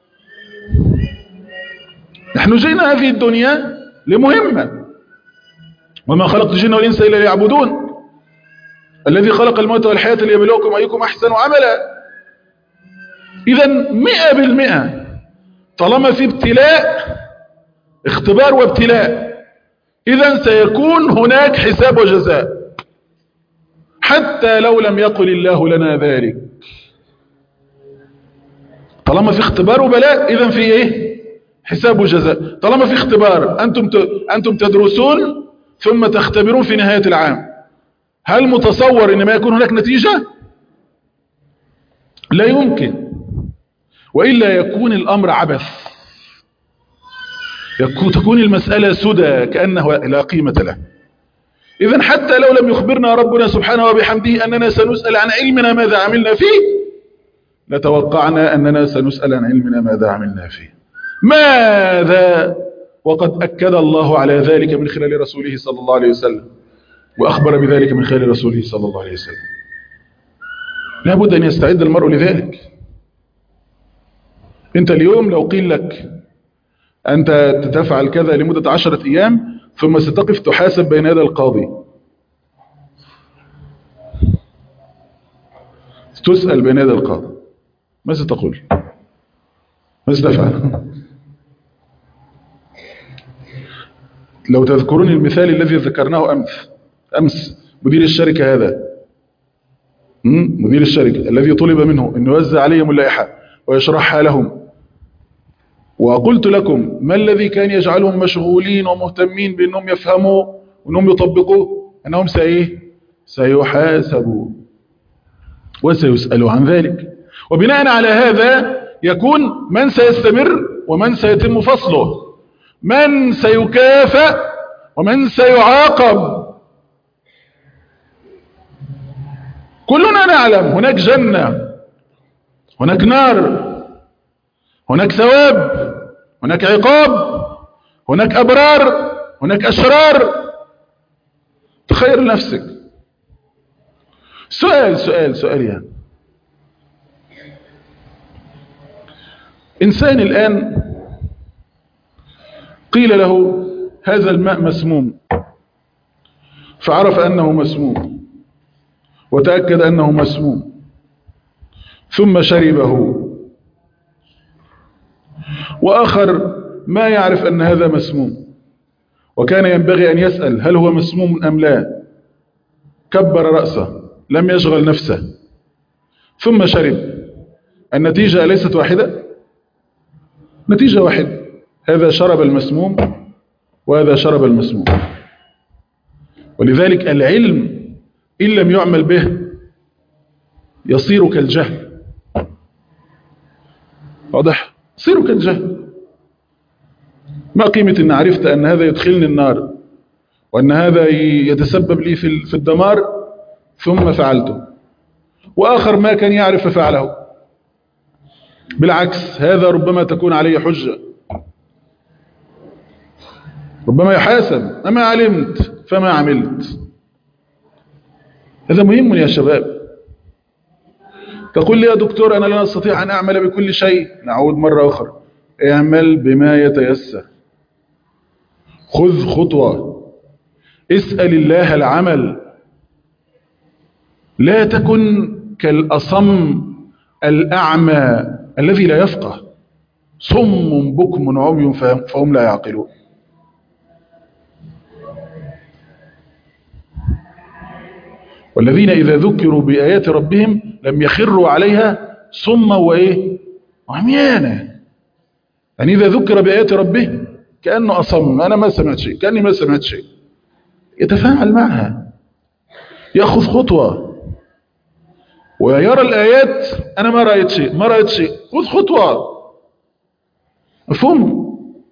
نحن جئنا هذه الدنيا لمهمة، وما خلقت الجن والإنس إلا ليعبدون، الذي خلق الموت والحياة ليبلوكم أيكم أحسن عملا. إذا مئة بالمئة طالما في ابتلاء، اختبار وابتلاء، إذا سيكون هناك حساب وجزاء، حتى لو لم يقل الله لنا ذلك. طالما في اختبار وبلاء إذا في إيه؟ حساب وجزاء. طالما في اختبار، أنتم أنتم تدرسون ثم تختبرون في نهاية العام، هل متصور إن ما يكون هناك نتيجة؟ لا يمكن، وإلا يكون الأمر عبث، يكون تكون المسألة سدى كأنه لا قيمة له. إذن حتى لو لم يخبرنا ربنا سبحانه وبحمده أننا سنسأل عن علمنا ماذا عملنا فيه، لتوقعنا أننا سنسأل عن علمنا ماذا عملنا فيه. ماذا؟ وقد أكد الله على ذلك من خلال رسوله صلى الله عليه وسلم، وأخبر بذلك من خلال رسوله صلى الله عليه وسلم. لا بد أن يستعد المرء لذلك. أنت اليوم لو قيل لك أنت تفعل كذا لمدة عشرة أيام ثم ستقف تحاسب بين يدي القاضي، تسأل بين يدي القاضي، ماذا ستقول؟ ماذا تفعل؟ لو تذكرون المثال الذي ذكرناه أمس أمس مدير الشركة هذا، مدير الشركة الذي طلب منه أن يوزع عليهم اللائحة ويشرحها لهم، وقلت لكم ما الذي كان يجعلهم مشغولين ومهتمين بأنهم يفهموا وأنهم يطبقوا؟ أنهم سإيه؟ سيحاسبوا وسيسألوا عن ذلك. وبناء على هذا يكون من سيستمر ومن سيتم فصله، من سيكافئ ومن سيعاقب. كلنا نعلم هناك جنة، هناك نار، هناك ثواب، هناك عقاب، هناك أبرار، هناك أشرار. تخيل نفسك. سؤال سؤال سؤال يعني إنسان الآن قيل له هذا الماء مسموم، فعرف أنه مسموم وتأكد أنه مسموم ثم شربه، وآخر ما يعرف أن هذا مسموم وكان ينبغي أن يسأل هل هو مسموم أم لا، كبر رأسه لم يشغل نفسه ثم شرب. النتيجة ليست واحدة؟ نتيجة واحدة، هذا شرب المسموم وهذا شرب المسموم. ولذلك العلم إن لم يعمل به يصير كالجهل. واضح؟ يصير كالجهل. ما قيمة إن عرفت أن هذا يدخلني النار وأن هذا يتسبب لي في الدمار ثم فعلته، وآخر ما كان يعرف ففعله. بالعكس، هذا ربما تكون عليه حجة، ربما يحاسب، أما علمت فما عملت. هذا مهم يا شباب. تقول لي يا دكتور أنا لا أستطيع أن أعمل بكل شيء. نعود مرة أخرى، اعمل بما يتيسر، خذ خطوة، اسأل الله العمل. لا تكن كالأصم الأعمى الذي لا يفقه، صم بكم عمي فهم لا يعقلون. والذين إذا ذكروا بآيات ربهم لم يخروا عليها صما وإيه وعميانا. يعني إذا ذكر بآيات ربه كأنه أصم، أنا ما سمعت شيء، كأني ما سمعت شيء. يتفاعل معها، يأخذ خطوة ويرى الآيات. أنا ما رأيت شيء، ما رأيت شيء، خذ خطوة. مفهوم؟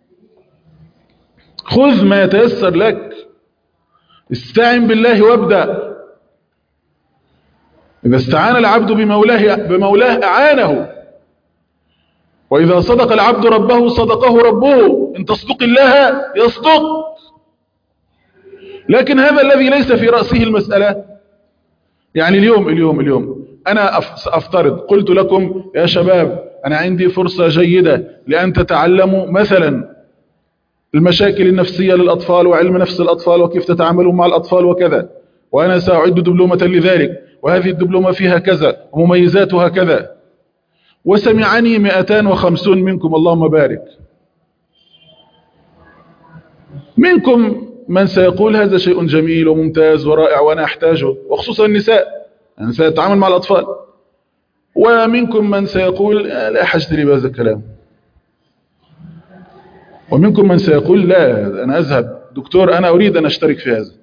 خذ ما يتيسر لك، استعن بالله وابدأ. إذا استعان العبد بمولاه, بمولاه أعانه، وإذا صدق العبد ربه صدقه ربه. إن تصدق الله يصدق. لكن هذا الذي ليس في رأسه المسألة. يعني اليوم اليوم اليوم أنا أفترض قلت لكم يا شباب أنا عندي فرصة جيدة لأن تتعلموا مثلا المشاكل النفسية للأطفال وعلم نفس الأطفال وكيف تتعاملون مع الأطفال وكذا، وأنا سأعد دبلومة لذلك، وهذه الدبلومة فيها كذا ومميزاتها كذا. وسمعني مئتان وخمسون منكم، اللهم بارك، منكم من سيقول هذا شيء جميل وممتاز ورائع وأنا أحتاجه، وخصوصا النساء، أنا سأتعامل مع الأطفال. ومنكم من سيقول لا حاجة لي بهذا الكلام. ومنكم من سيقول لا أنا أذهب دكتور، أنا أريد أن أشترك في هذا.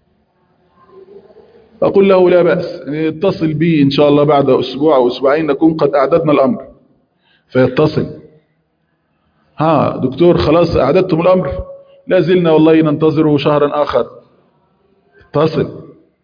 أقول له لا بأس، اتصل بي إن شاء الله بعد أسبوع أو أسبوعين نكون قد أعددنا الأمر. فيتصل، ها دكتور خلاص أعددتم الأمر؟ لا زلنا والله ننتظره شهرا آخر. اتصل.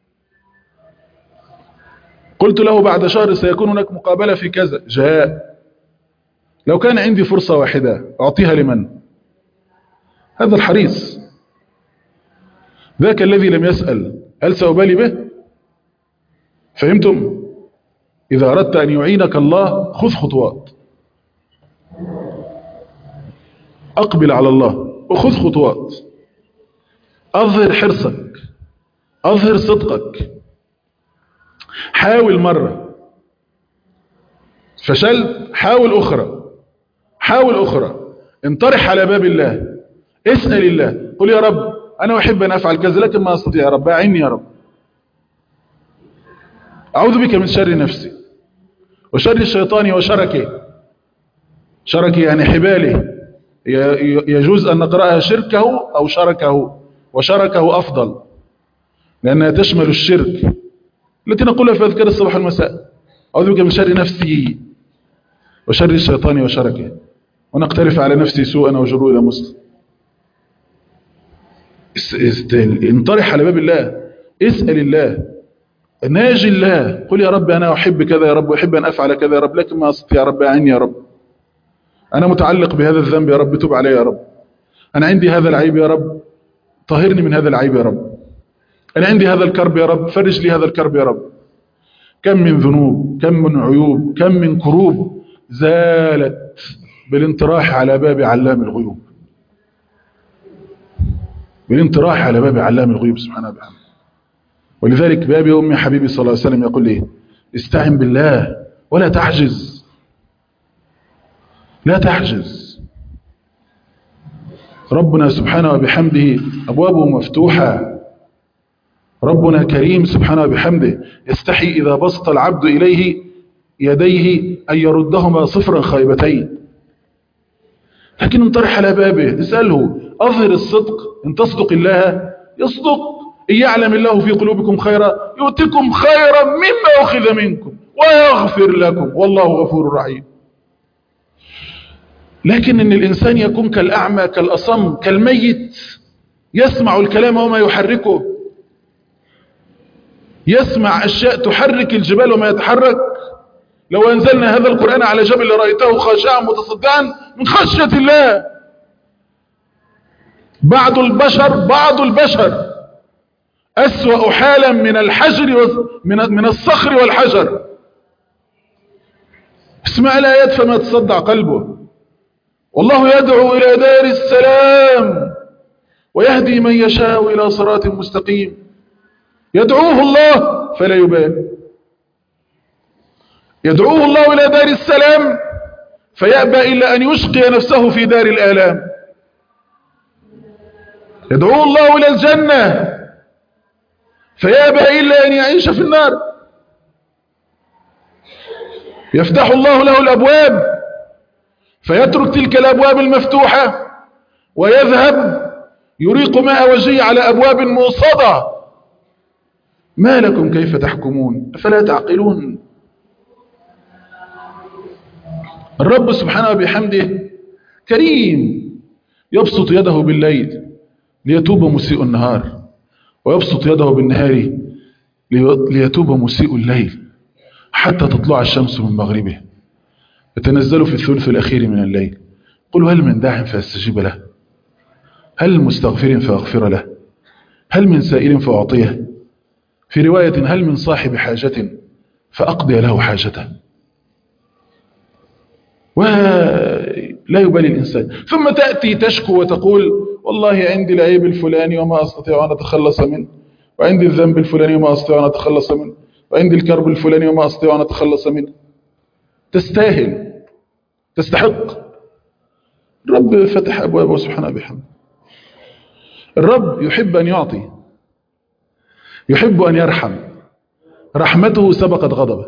قلت له بعد شهر سيكون هناك مقابلة في كذا، جاء. لو كان عندي فرصة واحدة أعطيها لمن؟ هذا الحريص. ذاك الذي لم يسأل هل سأبالي به؟ فهمتم؟ إذا أردت أن يعينك الله خذ خطوات، أقبل على الله وخذ خطوات، أظهر حرصك، أظهر صدقك. حاول مرة، فشلت حاول أخرى، حاول أخرى، انطرح على باب الله، اسأل الله، قل يا رب أنا أحب أن أفعل كذا لكن ما أستطيع يا رب، أعني يا رب. أعوذ بك من شر نفسي وشر الشيطان وشركه. شركه يعني حباله، يجوز أن نقرأها شركه أو شركه، وشركه أفضل لأنها تشمل الشرك التي نقولها في أذكار الصباح والمساء. أعوذ بك من شر نفسي وشر الشيطان وشركه، ونقترف على نفسي سوءا أو جروا إلى مسلم. انطرح على باب الله، اسأل الله، ناجي الله، قل يا رب أنا أحب كذا يا رب، وأحب أن أفعل كذا يا رب لكن ما أستطيع يا رب، أعني يا رب. أنا متعلق بهذا الذنب يا رب، تب علي يا رب. أنا عندي هذا العيب يا رب، طهرني من هذا العيب يا رب. أنا عندي هذا الكرب يا رب، فرج لي هذا الكرب يا رب. كم من ذنوب، كم من عيوب، كم من كروب زالت بالانطراح على باب علام الغيوب، بالانطراح على باب علام الغيوب سبحانه وتعالى. ولذلك بابي أمي حبيبي صلى الله عليه وسلم يقول لي استعن بالله ولا تعجز، لا تعجز. ربنا سبحانه وبحمده أبوابه مفتوحة، ربنا كريم سبحانه وبحمده، يستحي إذا بسط العبد إليه يديه أن يردهما صفرا خائبتين. لكن انطرح على بابه، اسأله، أظهر الصدق. إن تصدق الله يصدق، إن يعلم الله في قلوبكم خيرا يؤتكم خيرا مما أخذ منكم ويغفر لكم والله غفور رحيم. لكن إن الإنسان يكون كالأعمى كالأصم كالميت، يسمع الكلام وما يحركه، يسمع أشياء تحرك الجبال وما يتحرك. لو أنزلنا هذا القرآن على جبل لرأيته خاشعا متصدعا من خشية الله. بعض البشر بعض البشر أسوأ حالا من الحجر من من الصخر والحجر. اسمع الآيات فما تصدع قلبه. والله يدعو إلى دار السلام ويهدي من يشاء إلى صراط مستقيم. يدعوه الله فلا يبال، يدعوه الله إلى دار السلام فيأبى إلا أن يشقي نفسه في دار الآلام. يدعوه الله إلى الجنة فيأبى إلا أن يعيش في النار. يفتح الله له الأبواب فيترك تلك الأبواب المفتوحة ويذهب يريق ماء وجهه على أبواب موصدة. ما لكم كيف تحكمون أفلا تعقلون؟ الرب سبحانه وبحمده كريم، يبسط يده بالليل ليتوب مسيء النهار، ويبسط يده بالنهار ليتوب مسيء الليل، حتى تطلع الشمس من مغربه. يتنزل في الثلث الأخير من الليل. قل هل من داع فاستجيب له، هل مستغفر فاغفر له، هل من سائل فأعطيه، في رواية هل من صاحب حاجة فأقضي له حاجته. ولا يبالي الإنسان. ثم تأتي تشكو وتقول والله عندي العيب الفلاني وما أستطيع أن أتخلص منه، وعندي الذنب الفلاني وما أستطيع أن أتخلص منه، وعندي الكرب الفلاني وما أستطيع أن أتخلص منه. تستاهل، تستحق. الرب فتح أبوابه سبحانه بحمده. الرب يحب أن يعطي، يحب أن يرحم، رحمته سبقت غضبه،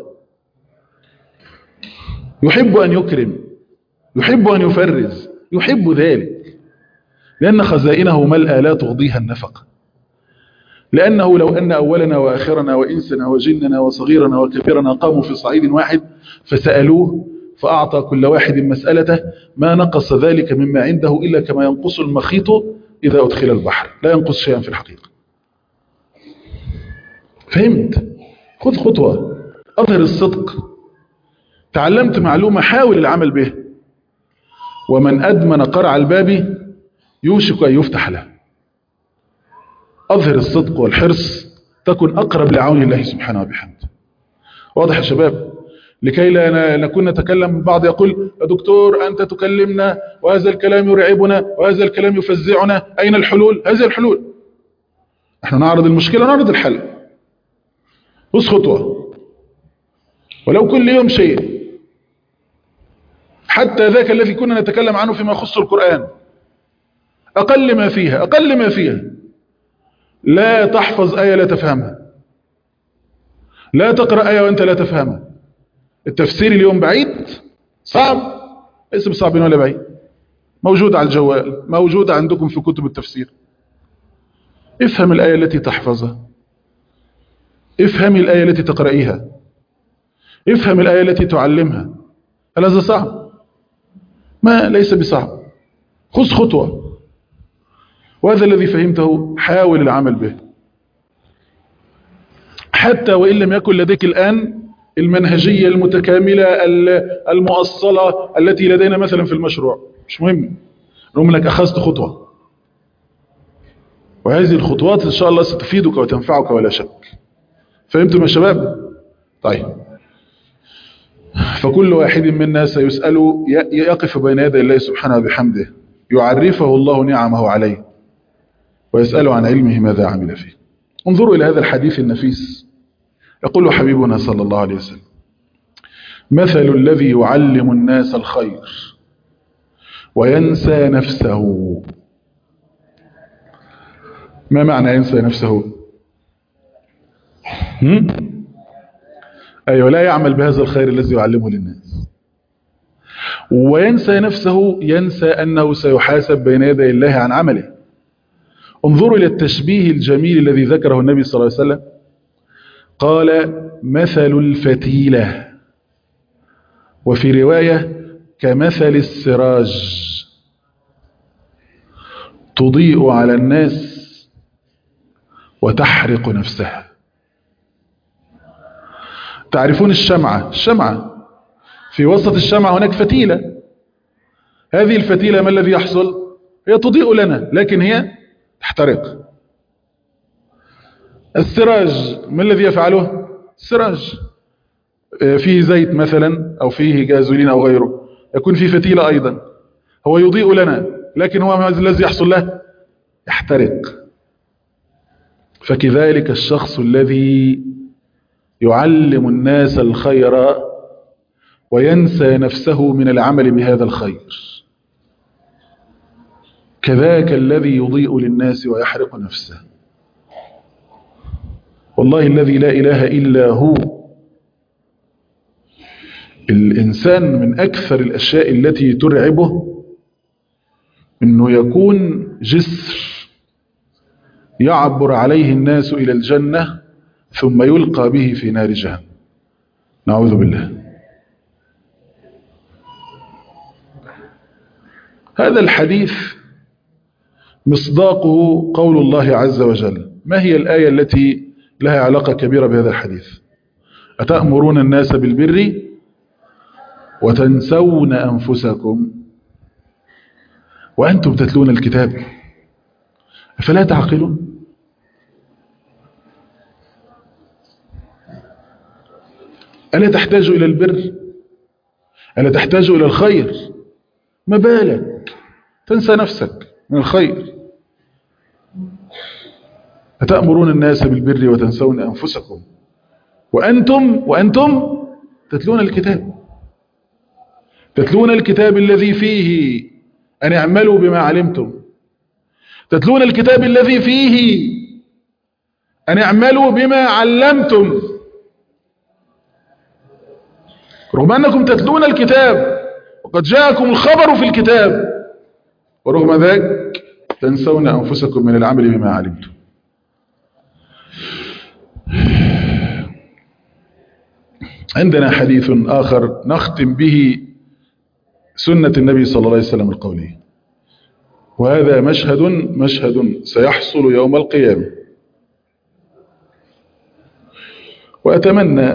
يحب أن يكرم، يحب أن يفرز، يحب ذلك، لأن خزائنه ملأى لا تغضيها النفقة. لأنه لو أن أولنا وآخرنا وإنسنا وجننا وصغيرنا وكبيرنا قاموا في صعيد واحد فسألوه فأعطى كل واحد مسألته ما نقص ذلك مما عنده إلا كما ينقص المخيط إذا أدخل البحر، لا ينقص شيئا في الحقيقة. فهمت؟ خذ خطوة، أظهر الصدق. تعلمت معلومة، حاول العمل به. ومن أدمن قرع الباب يوشك أن يفتح له. أظهر الصدق والحرص، تكن أقرب لعون الله سبحانه وبحمده. واضح يا شباب؟ لكي لا نكون نتكلم، بعض يقول يا دكتور أنت تكلمنا وهذا الكلام يرعبنا وهذا الكلام يفزعنا، أين الحلول؟ هذه الحلول. نحن نعرض المشكلة، نعرض الحل. خذ خطوة ولو كل يوم شيء، حتى ذاك الذي كنا نتكلم عنه فيما يخص القرآن، أقل ما فيها أقل ما فيها لا تحفظ آية لا تفهمها، لا تقرأ آية وأنت لا تفهمها. التفسير اليوم بعيد، صعب، ليس بصعب ولا بعيد، موجود على الجوال، موجود عندكم في كتب التفسير. افهم الآية التي تحفظها، افهم الآية التي تقرأيها، افهم الآية التي تعلمها. هل هذا صعب؟ ما ليس بصعب. خذ خطوة، وهذا الذي فهمته حاول العمل به، حتى وإن لم يكن لديك الآن المنهجية المتكاملة المؤصلة التي لدينا مثلا في المشروع، مش مهم، رغم أنك أخذت خطوة، وهذه الخطوات إن شاء الله ستفيدك وتنفعك ولا شك. فهمتم يا شباب؟ طيب، فكل واحد منا سيسأل، يقف بين يدي الله سبحانه بحمده، يعرفه الله نعمه عليه ويسأل عن علمه ماذا عمل فيه. انظروا إلى هذا الحديث النفيس. يقول حبيبنا صلى الله عليه وسلم: مثل الذي يعلم الناس الخير وينسى نفسه. ما معنى ينسى نفسه؟ هم؟ أيوة، لا يعمل بهذا الخير الذي يعلمه للناس. وينسى نفسه، ينسى أنه سيحاسب بين يدي الله عن عمله. انظروا إلى التشبيه الجميل الذي ذكره النبي صلى الله عليه وسلم. قال: مثل الفتيلة، وفي رواية كمثل السراج، تضيء على الناس وتحرق نفسها. تعرفون الشمعة؟ الشمعة في وسط الشمعة هناك فتيلة. هذه الفتيلة ما الذي يحصل؟ هي تضيء لنا لكن هي تحترق. السراج ما الذي يفعله؟ السراج فيه زيت مثلا أو فيه جازولين أو غيره، يكون فيه فتيلة أيضا، هو يضيء لنا لكن هو ما الذي يحصل له؟ يحترق. فكذلك الشخص الذي يعلم الناس الخير وينسى نفسه من العمل بهذا الخير، كذاك الذي يضيء للناس ويحرق نفسه. والله الذي لا إله إلا هو، الإنسان من أكثر الأشياء التي ترعبه أنه يكون جسر يعبر عليه الناس إلى الجنة ثم يلقى به في نار جهنم، نعوذ بالله. هذا الحديث مصداقه قول الله عز وجل. ما هي الآية التي لها علاقة كبيرة بهذا الحديث؟ أتأمرون الناس بالبر وتنسون أنفسكم وأنتم تتلون الكتاب أفلا تعقلون؟ ألا تحتاج إلى البر؟ ألا تحتاج إلى الخير؟ ما بالك تنسى نفسك من الخير؟ أتأمرون الناس بالبر وتنسون أنفسكم وأنتم وأنتم تتلون الكتاب تتلون الكتاب الذي فيه أن اعملوا بما علمتم، تتلون الكتاب الذي فيه أن اعملوا بما علمتم، رغم أنكم تتلون الكتاب وقد جاءكم الخبر في الكتاب، ورغم ذلك تنسون أنفسكم من العمل بما علمتم. عندنا حديث آخر نختم به سنة النبي صلى الله عليه وسلم القولية، وهذا مشهد مشهد سيحصل يوم القيامة. وأتمنى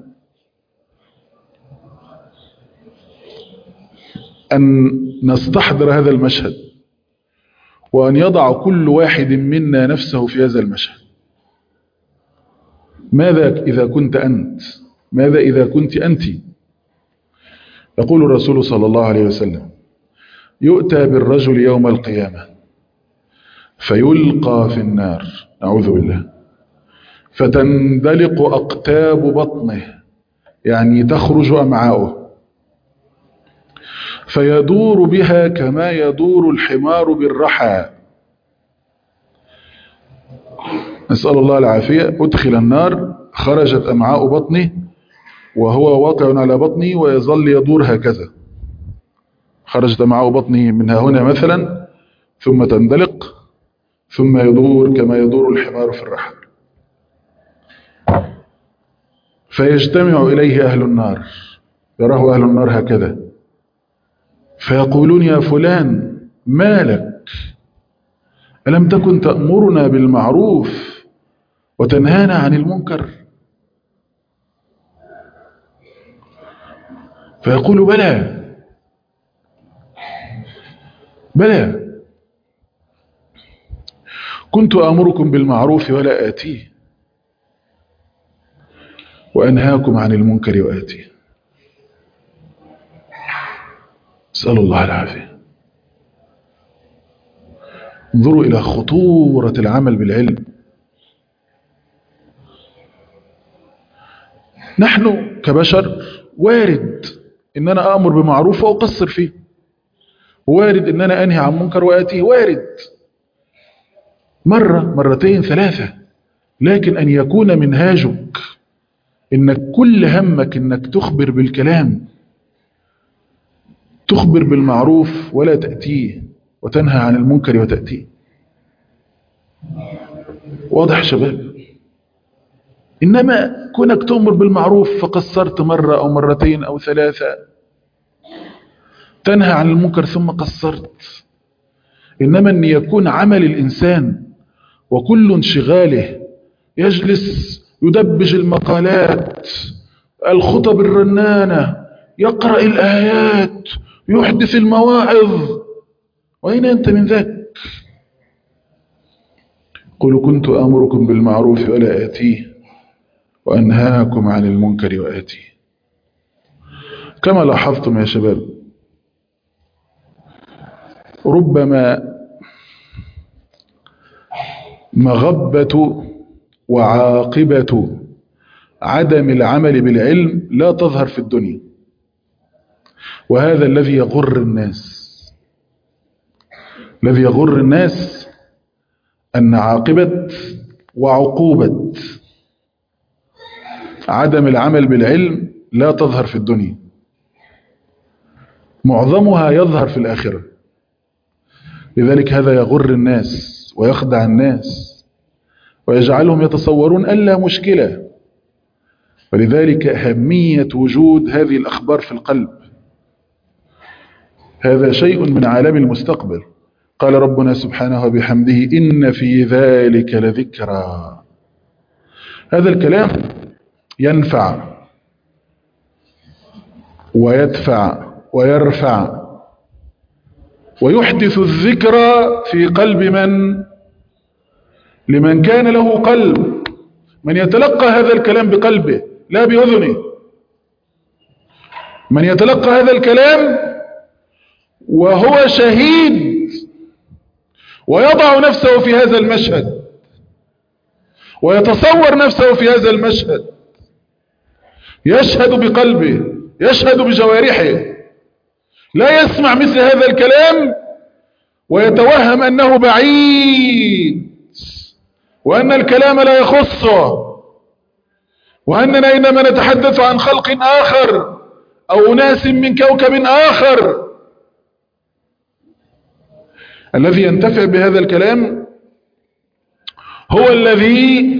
أن نستحضر هذا المشهد، وأن يضع كل واحد منا نفسه في هذا المشهد. ماذا إذا كنت أنت؟ ماذا إذا كنت أنت؟ يقول الرسول صلى الله عليه وسلم: يؤتى بالرجل يوم القيامة فيلقى في النار، أعوذ بالله، فتندلق أقتاب بطنه، يعني تخرج أمعاؤه، فيدور بها كما يدور الحمار بالرحى. نسأل الله العافية. أدخل النار، خرجت أمعاء بطنه وهو واقع على بطنه ويظل يدور هكذا، خرجت أمعاء بطنه منها هنا مثلا، ثم تندلق، ثم يدور كما يدور الحمار في الرحى. فيجتمع إليه أهل النار، يراه أهل النار هكذا، فيقولون: يا فلان ما لك؟ ألم تكن تأمرنا بالمعروف وتنهانا عن المنكر؟ فيقول: بلى بلى، كنت آمركم بالمعروف ولا آتيه، وأنهاكم عن المنكر وآتيه. اسأل الله العافية. انظروا إلى خطورة العمل بالعلم. نحن كبشر وارد إن أنا أأمر بمعروف وأقصر فيه، وارد إن أنا أنهي عن منكر وآتيه، وارد مرة مرتين ثلاثة، لكن أن يكون منهاجك إنك كل همك إنك تخبر بالكلام، تخبر بالمعروف ولا تأتيه، وتنهى عن المنكر وتأتيه. واضح شباب؟ إنما كونك تأمر بالمعروف فقصرت مرة أو مرتين أو ثلاثة، تنهى عن المنكر ثم قصرت. إنما أن يكون عمل الإنسان وكل انشغاله يجلس يدبج المقالات، الخطب الرنانة، يقرأ الآيات، يحدث المواعظ، وأين أنت من ذاك؟ قل: كنت آمركم بالمعروف ولا آتيه، وأنهاكم عن المنكر وآتيه. كما لاحظتم يا شباب، ربما مغبة وعاقبة عدم العمل بالعلم لا تظهر في الدنيا، وهذا الذي يغر الناس. الذي يغر الناس أن عاقبة وعقوبة عدم العمل بالعلم لا تظهر في الدنيا، معظمها يظهر في الآخرة. لذلك هذا يغر الناس ويخدع الناس ويجعلهم يتصورون ألا مشكلة. ولذلك أهمية وجود هذه الأخبار في القلب، هذا شيء من عالم المستقبل. قال ربنا سبحانه وبحمده: إن في ذلك لذكرى. هذا الكلام ينفع ويدفع ويرفع ويحدث الذكرى في قلب من؟ لمن كان له قلب، من يتلقى هذا الكلام بقلبه لا بأذنه. من يتلقى هذا الكلام وهو شهيد ويضع نفسه في هذا المشهد ويتصور نفسه في هذا المشهد، يشهد بقلبه، يشهد بجوارحه، لا يسمع مثل هذا الكلام ويتوهم أنه بعيد وأن الكلام لا يخصه، وأننا إنما نتحدث عن خلق آخر أو ناس من كوكب آخر. الذي ينتفع بهذا الكلام هو الذي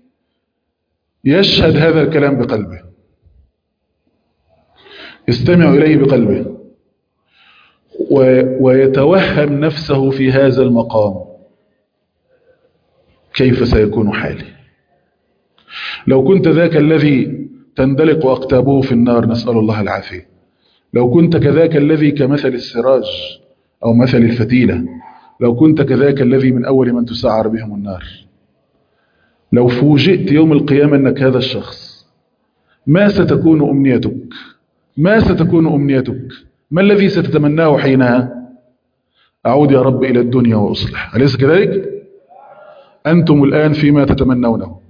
يشهد هذا الكلام بقلبه، يستمع إليه بقلبه ويتوهم نفسه في هذا المقام. كيف سيكون حالي لو كنت ذاك الذي تندلق أقتابه في النار، نسأل الله العافية، لو كنت كذاك الذي كمثل السراج أو مثل الفتيلة، لو كنت كذاك الذي من أول من تسعر بهم النار، لو فوجئت يوم القيامة أنك هذا الشخص، ما ستكون أمنيتك؟ ما ستكون أمنيتك؟ ما الذي ستتمناه حينها؟ أعود يا رب إلى الدنيا وأصلح، أليس كذلك؟ أنتم الآن فيما تتمنونه،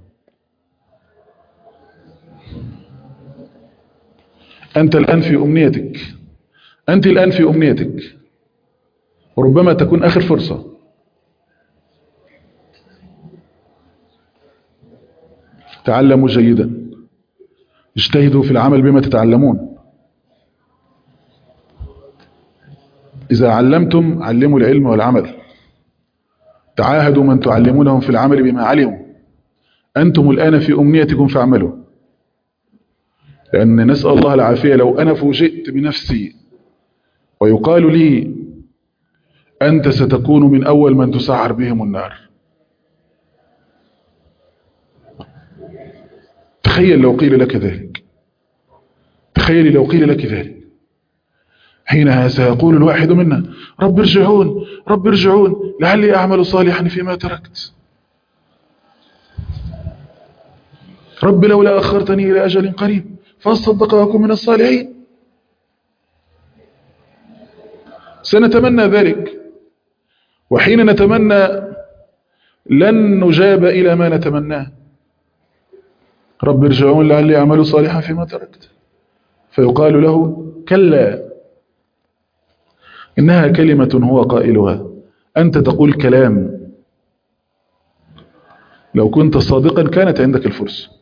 أنت الآن في أمنيتك، أنت الآن في أمنيتك، وربما تكون آخر فرصة. تعلموا جيدا، اجتهدوا في العمل بما تتعلمون. إذا علمتم علموا العلم والعمل، تعاهدوا من تعلمونهم في العمل بما علموا. أنتم الآن في أمنيتكم فاعملوا، لأن نسأل الله العافية لو أنا فوجئت بنفسي ويقال لي أنت ستكون من أول من تسعر بهم النار، تخيل لو قيل لك ذلك، تخيلي لو قيل لك ذلك، حينها سيقول الواحد منا رب ارجعون رب ارجعون لعلي أعمل صالحا فيما تركت، رب لولا أخرتني إلى أجل قريب فأصدق وأكون من الصالحين. سنتمنى ذلك، وحين نتمنى لن نجاب إلى ما نتمناه. رب ارجعون لعلي أعمل صالحا فيما تركت، فيقال له كلا إنها كلمة هو قائلها، أنت تقول كلام لو كنت صادقا كانت عندك الفرصة،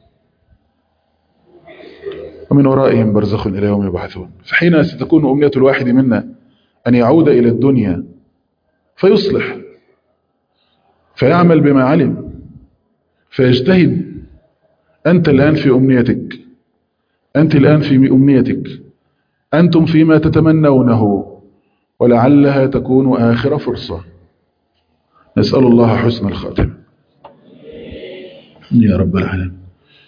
ومن ورائهم برزخ إلى يوم يبعثون. فحين ستكون أمنية الواحد منا أن يعود إلى الدنيا فيصلح، فيعمل بما علم، فيجتهد. أنت الآن في أمنيتك، أنت الآن في أمنيتك، أنتم فيما تتمنونه، ولعلها تكون آخر فرصة. نسأل الله حسن الخاتم يا رب العالمين.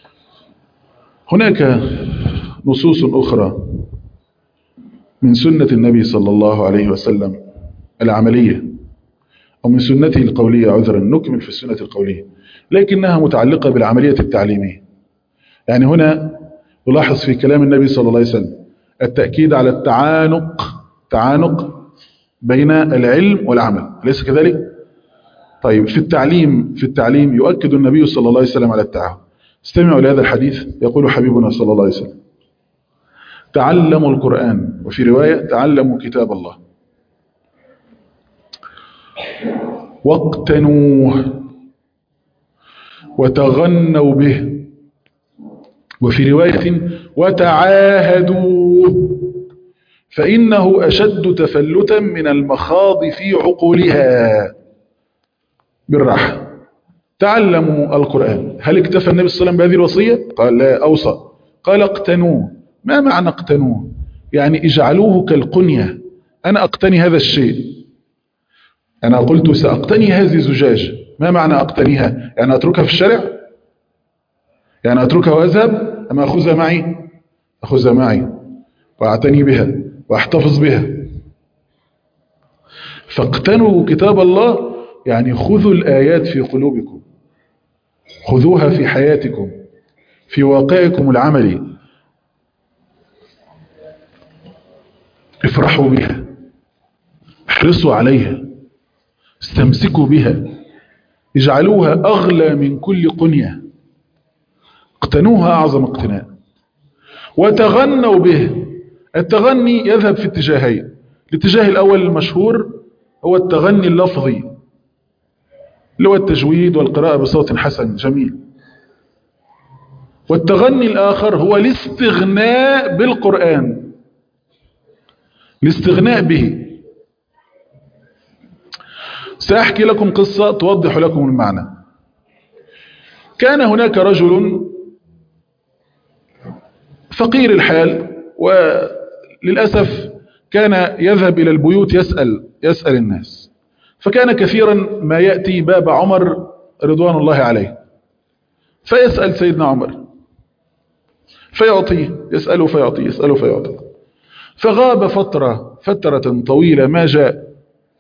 هناك نصوص أخرى من سنة النبي صلى الله عليه وسلم العملية، أو من سنته القولية، عذرا نكمل في السنة القولية، لكنها متعلقة بالعملية التعليمية. يعني هنا نلاحظ في كلام النبي صلى الله عليه وسلم التأكيد على التعانق، تعانق بين العلم والعمل، أليس كذلك؟ طيب في التعليم، في التعليم يؤكد النبي صلى الله عليه وسلم على التعاون. استمعوا لهذا الحديث، يقول حبيبنا صلى الله عليه وسلم تعلموا القرآن، وفي رواية تعلموا كتاب الله واقتنوه وتغنوا به، وفي رواية وتعاهدوه فإنه أشد تفلتا من المخاض في عقولها. بالراحة، تعلموا القرآن. هل اكتفى النبي صلى الله عليه وسلم بهذه الوصية؟ قال لا، أوصى، قال اقتنوه. ما معنى اقتنوه؟ يعني اجعلوه كالقنية. أنا أقتني هذا الشيء، أنا قلت سأقتني هذه الزجاجة، ما معنى أقتنيها؟ يعني أتركها في الشارع؟ يعني أتركها وأذهب؟ أما أخذها معي؟ أخذها معي وأعتني بها وأحتفظ بها. فاقتنوا كتاب الله يعني خذوا الآيات في قلوبكم، خذوها في حياتكم، في واقعكم العملي. افرحوا بها، احرصوا عليها، استمسكوا بها، اجعلوها أغلى من كل قنية، اقتنوها أعظم اقتناء، وتغنوا به. التغني يذهب في اتجاهين. الاتجاه الأول المشهور هو التغني اللفظي، اللي هو التجويد والقراءة بصوت حسن جميل. والتغني الآخر هو الاستغناء بالقرآن، الاستغناء به. سأحكي لكم قصة توضح لكم المعنى. كان هناك رجل فقير الحال، وللأسف كان يذهب إلى البيوت يسأل يسأل الناس، فكان كثيرا ما يأتي باب عمر رضوان الله عليه فيسأل سيدنا عمر فيعطيه، يسأله فيعطيه، يسأله فيعطيه. فغاب فترة فترة طويلة ما جاء،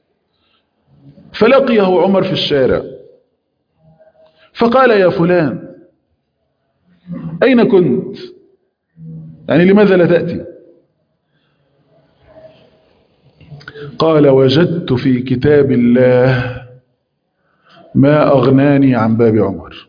فلقيه عمر في الشارع فقال: يا فلان أين كنت؟ يعني لماذا لا تأتي؟ قال: وجدت في كتاب الله ما أغناني عن باب عمر.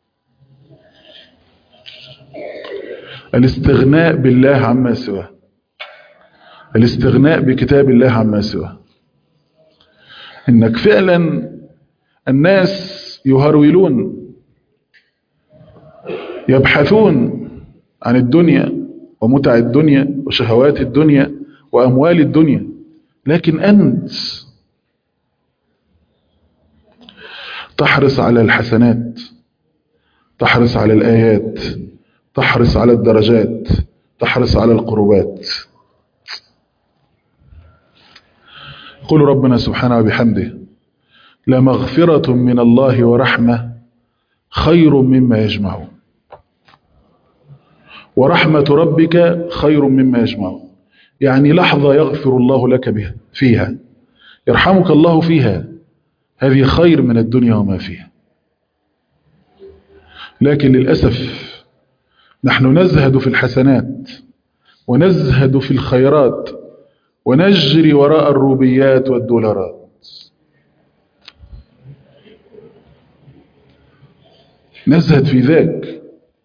الاستغناء بالله عما سواه، الاستغناء بكتاب الله عما سواه. إنك فعلا الناس يهرولون يبحثون عن الدنيا ومتع الدنيا وشهوات الدنيا وأموال الدنيا، لكن أنت تحرص على الحسنات، تحرص على الآيات، تحرص على الدرجات، تحرص على القربات. يقول ربنا سبحانه وبحمده: لمغفرة من الله ورحمة خير مما يجمعون، ورحمة ربك خير مما يجمعون. يعني لحظة يغفر الله لك بها فيها، يرحمك الله فيها، هذه خير من الدنيا وما فيها. لكن للأسف نحن نزهد في الحسنات ونزهد في الخيرات ونجري وراء الروبيات والدولارات. نزهد في ذاك.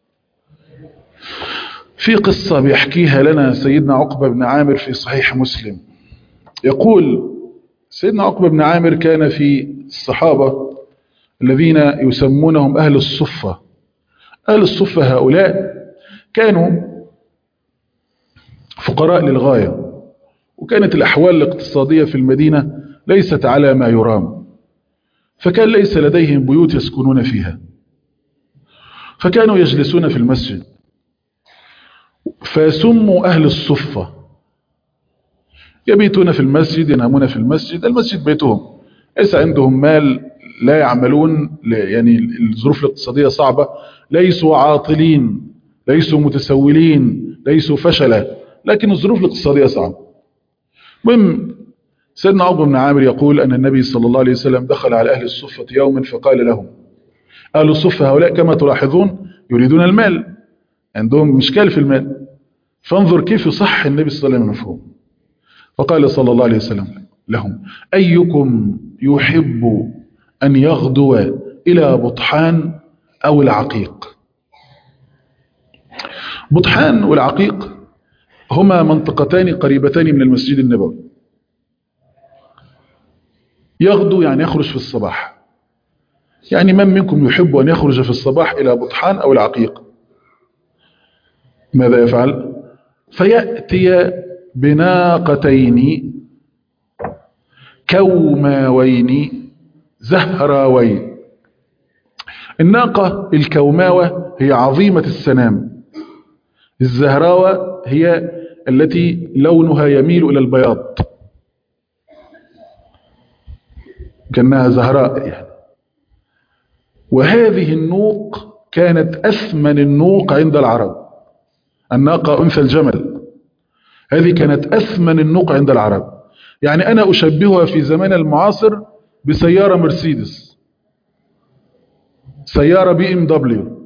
في قصة بيحكيها لنا سيدنا عقبة بن عامر في صحيح مسلم. يقول سيدنا عقبة بن عامر كان في الصحابة الذين يسمونهم أهل الصفة. أهل الصفة هؤلاء كانوا فقراء للغاية، وكانت الأحوال الاقتصادية في المدينة ليست على ما يرام، فكان ليس لديهم بيوت يسكنون فيها، فكانوا يجلسون في المسجد، فسموا أهل الصفة. يبيتون في المسجد، ينامون في المسجد، المسجد بيتهم، ليس عندهم مال، لا يعملون، يعني الظروف الاقتصادية صعبة، ليسوا عاطلين، ليسوا متسولين، ليسوا فشلة، لكن الظروف الاقتصادية صعبة. المهم سيدنا عقبة بن عامر يقول أن النبي صلى الله عليه وسلم دخل على أهل الصفة يوما فقال لهم: أهل الصفة هؤلاء كما تلاحظون يريدون المال، عندهم مشكال في المال، فانظر كيف يصح النبي صلى الله عليه وسلم مفهوم. فقال صلى الله عليه وسلم لهم: أيكم يحب أن يغدو إلى بطحان أو العقيق؟ بطحان والعقيق هما منطقتان قريبتان من المسجد النبوي. يغدو يعني يخرج في الصباح، يعني من منكم يحب أن يخرج في الصباح إلى بطحان أو العقيق؟ ماذا يفعل؟ فيأتي بناقتين كوماوين زهراوين. الناقة الكوماوة هي عظيمة السنام، الزهراوة هي التي لونها يميل إلى البياض كأنها زهراء يعني. وهذه النوق كانت أثمن النوق عند العرب. الناقة أنثى الجمل، هذه كانت أثمن النوق عند العرب. يعني أنا أشبهها في زمان المعاصر بسيارة مرسيدس، سيارة بي ام دبليو،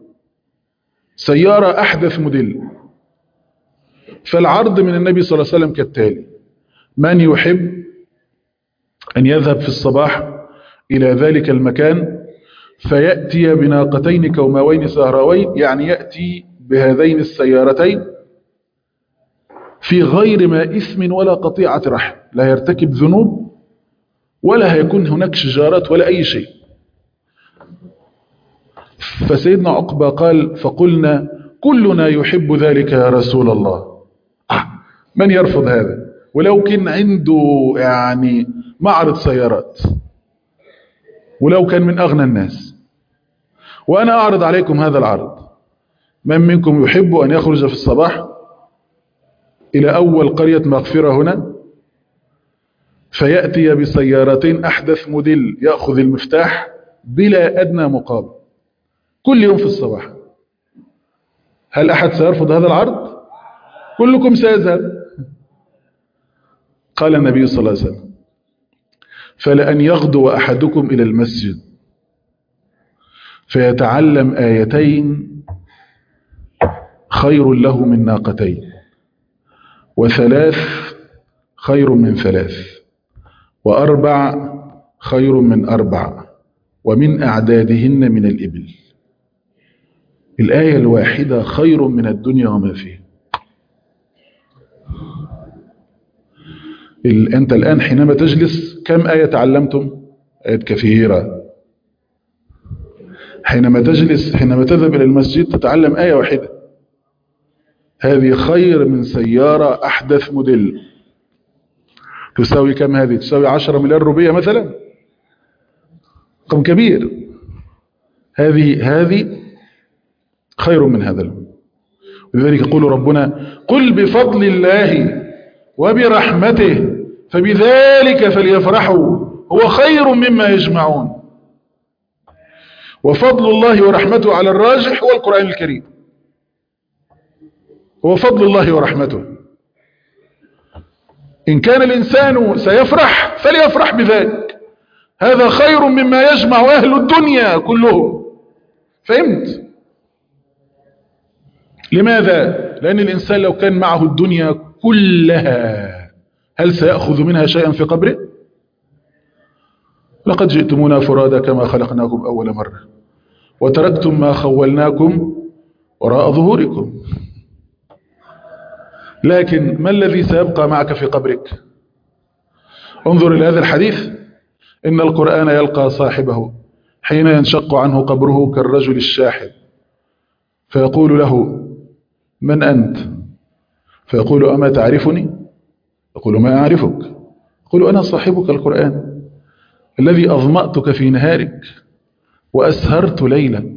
سيارة أحدث موديل. فالعرض من النبي صلى الله عليه وسلم كالتالي: من يحب أن يذهب في الصباح إلى ذلك المكان فيأتي بناقتين كوماوين سهراوين، يعني يأتي بهذين السيارتين في غير ما إثم ولا قطيعة رحم، لا يرتكب ذنوب ولا هيكون هناك شجارات ولا أي شيء. فسيدنا عقبة قال فقلنا كلنا يحب ذلك يا رسول الله. آه من يرفض هذا؟ ولو كان عنده يعني معرض سيارات، ولو كان من أغنى الناس. وأنا أعرض عليكم هذا العرض، من منكم يحب أن يخرج في الصباح إلى أول قرية مغفرة هنا فيأتي بسيارتين أحدث موديل، يأخذ المفتاح بلا أدنى مقابل كل يوم في الصباح؟ هل أحد سيرفض هذا العرض؟ كلكم سيذهب. قال النبي صلى الله عليه وسلم فلأن يغدو أحدكم إلى المسجد فيتعلم آيتين خير له من ناقتين، وثلاث خير من ثلاث، وأربع خير من أربع، ومن أعدادهن من الإبل. الآية الواحدة خير من الدنيا وما فيها. أنت الآن حينما تجلس كم آية تعلمتم؟ آيات كثيرة. حينما تجلس حينما تذهب إلى المسجد تتعلم آية واحدة، هذه خير من سيارة أحدث موديل. تساوي كم هذه؟ تساوي عشرة مليار روبية مثلا، رقم كبير. هذه هذه خير من هذا. ولذلك يقول ربنا قل بفضل الله وبرحمته فبذلك فليفرحوا هو خير مما يجمعون. وفضل الله ورحمته على الراجح هو القرآن الكريم، هو فضل الله ورحمته. إن كان الإنسان سيفرح فليفرح بذلك، هذا خير مما يجمع أهل الدنيا كلهم. فهمت؟ لماذا؟ لأن الإنسان لو كان معه الدنيا كلها هل سيأخذ منها شيئا في قبره؟ لقد جئتمونا فرادا كما خلقناكم أول مرة وتركتم ما خولناكم وراء ظهوركم. لكن ما الذي سيبقى معك في قبرك؟ انظر إلى هذا الحديث، إن القرآن يلقى صاحبه حين ينشق عنه قبره كالرجل الشاحب فيقول له من أنت؟ فيقول أما تعرفني؟ يقول ما أعرفك. يقول أنا صاحبك القرآن الذي أظمأتك في نهارك وأسهرت ليلك،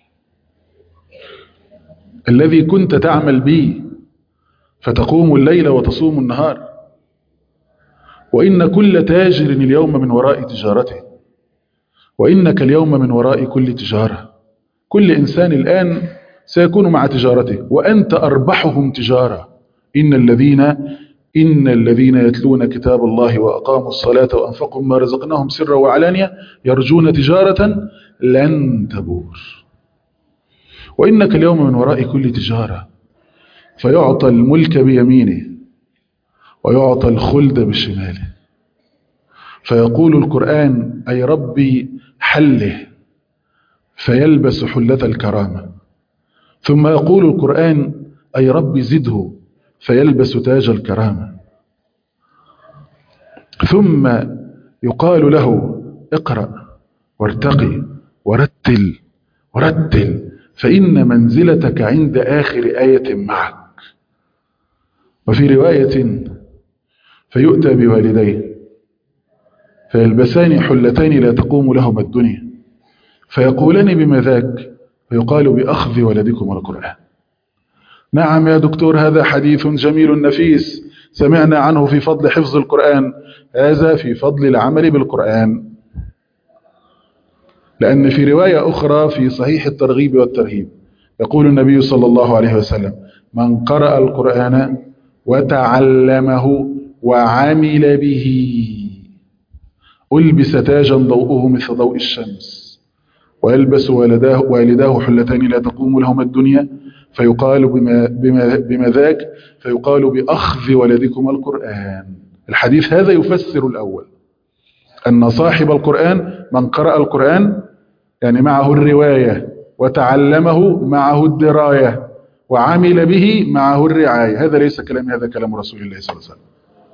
الذي كنت تعمل بي فتقوم الليل وتصوم النهار. وإن كل تاجر اليوم من وراء تجارته، وإنك اليوم من وراء كل تجارة. كل إنسان الآن سيكون مع تجارته، وأنت أربحهم تجارة. إن الذين إن الذين يتلون كتاب الله وأقاموا الصلاة وأنفقوا ما رزقناهم سرا وعلانية يرجون تجارة لن تبور. وإنك اليوم من وراء كل تجارة. فيعطى الملك بيمينه ويعطى الخلد بشماله. فيقول القرآن أي ربي حله فيلبس حلة الكرامة. ثم يقول القرآن أي ربي زده فيلبس تاج الكرامة. ثم يقال له اقرأ وارتقي ورتل ورتل فإن منزلتك عند آخر آية معك. وفي رواية فيؤتى بوالديه فيلبسان حلتين لا تقوم لهما الدنيا فيقولان بما ذاك؟ فيقال بأخذ ولدكم القرآن. نعم يا دكتور هذا حديث جميل نفيس سمعنا عنه في فضل حفظ القرآن، هذا في فضل العمل بالقرآن. لأن في رواية أخرى في صحيح الترغيب والترهيب يقول النبي صلى الله عليه وسلم من قرأ القرآن وتعلمه وعمل به ألبس تاجا ضوءه مثل ضوء الشمس ويلبس والداه, والداه حلتين لا تقوم لهما الدنيا فيقال بما, بما, بما ذاك؟ فيقال بأخذ ولدكم القرآن. الحديث هذا يفسر الأول، أن صاحب القرآن من قرأ القرآن يعني معه الرواية وتعلمه معه الدراية وعمل به معه الرعاية. هذا ليس كلام، هذا كلام رسول الله صلى الله عليه وسلم،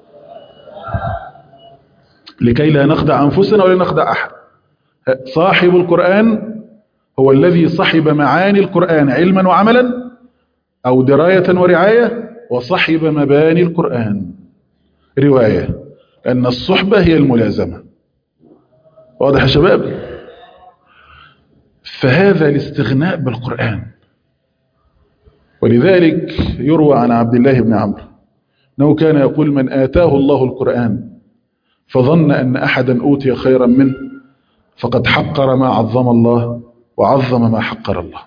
لكي لا نخدع أنفسنا ولا نخدع أحد. صاحب القرآن هو الذي صحب معاني القرآن علما وعملا أو دراية ورعاية، وصحب مباني القرآن رواية، لأن الصحبة هي الملازمة. واضح يا شباب؟ فهذا الاستغناء بالقرآن. ولذلك يروى عن عبد الله بن عمرو أنه كان يقول: من آتاه الله القرآن فظن أن أحدا أوتي خيرا منه فقد حقر ما عظم الله وعظم ما حقر الله.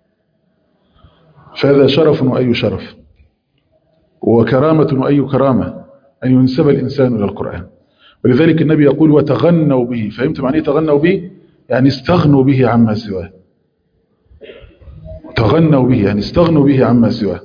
فهذا شرف وأي شرف، وكرامة وأي كرامة أن ينسب الإنسان إلى القرآن. ولذلك النبي يقول: وتغنوا به. فهمت معنى تغنوا به؟ يعني استغنوا به عما سواه. تغنوا به يعني استغنوا به عما سواه.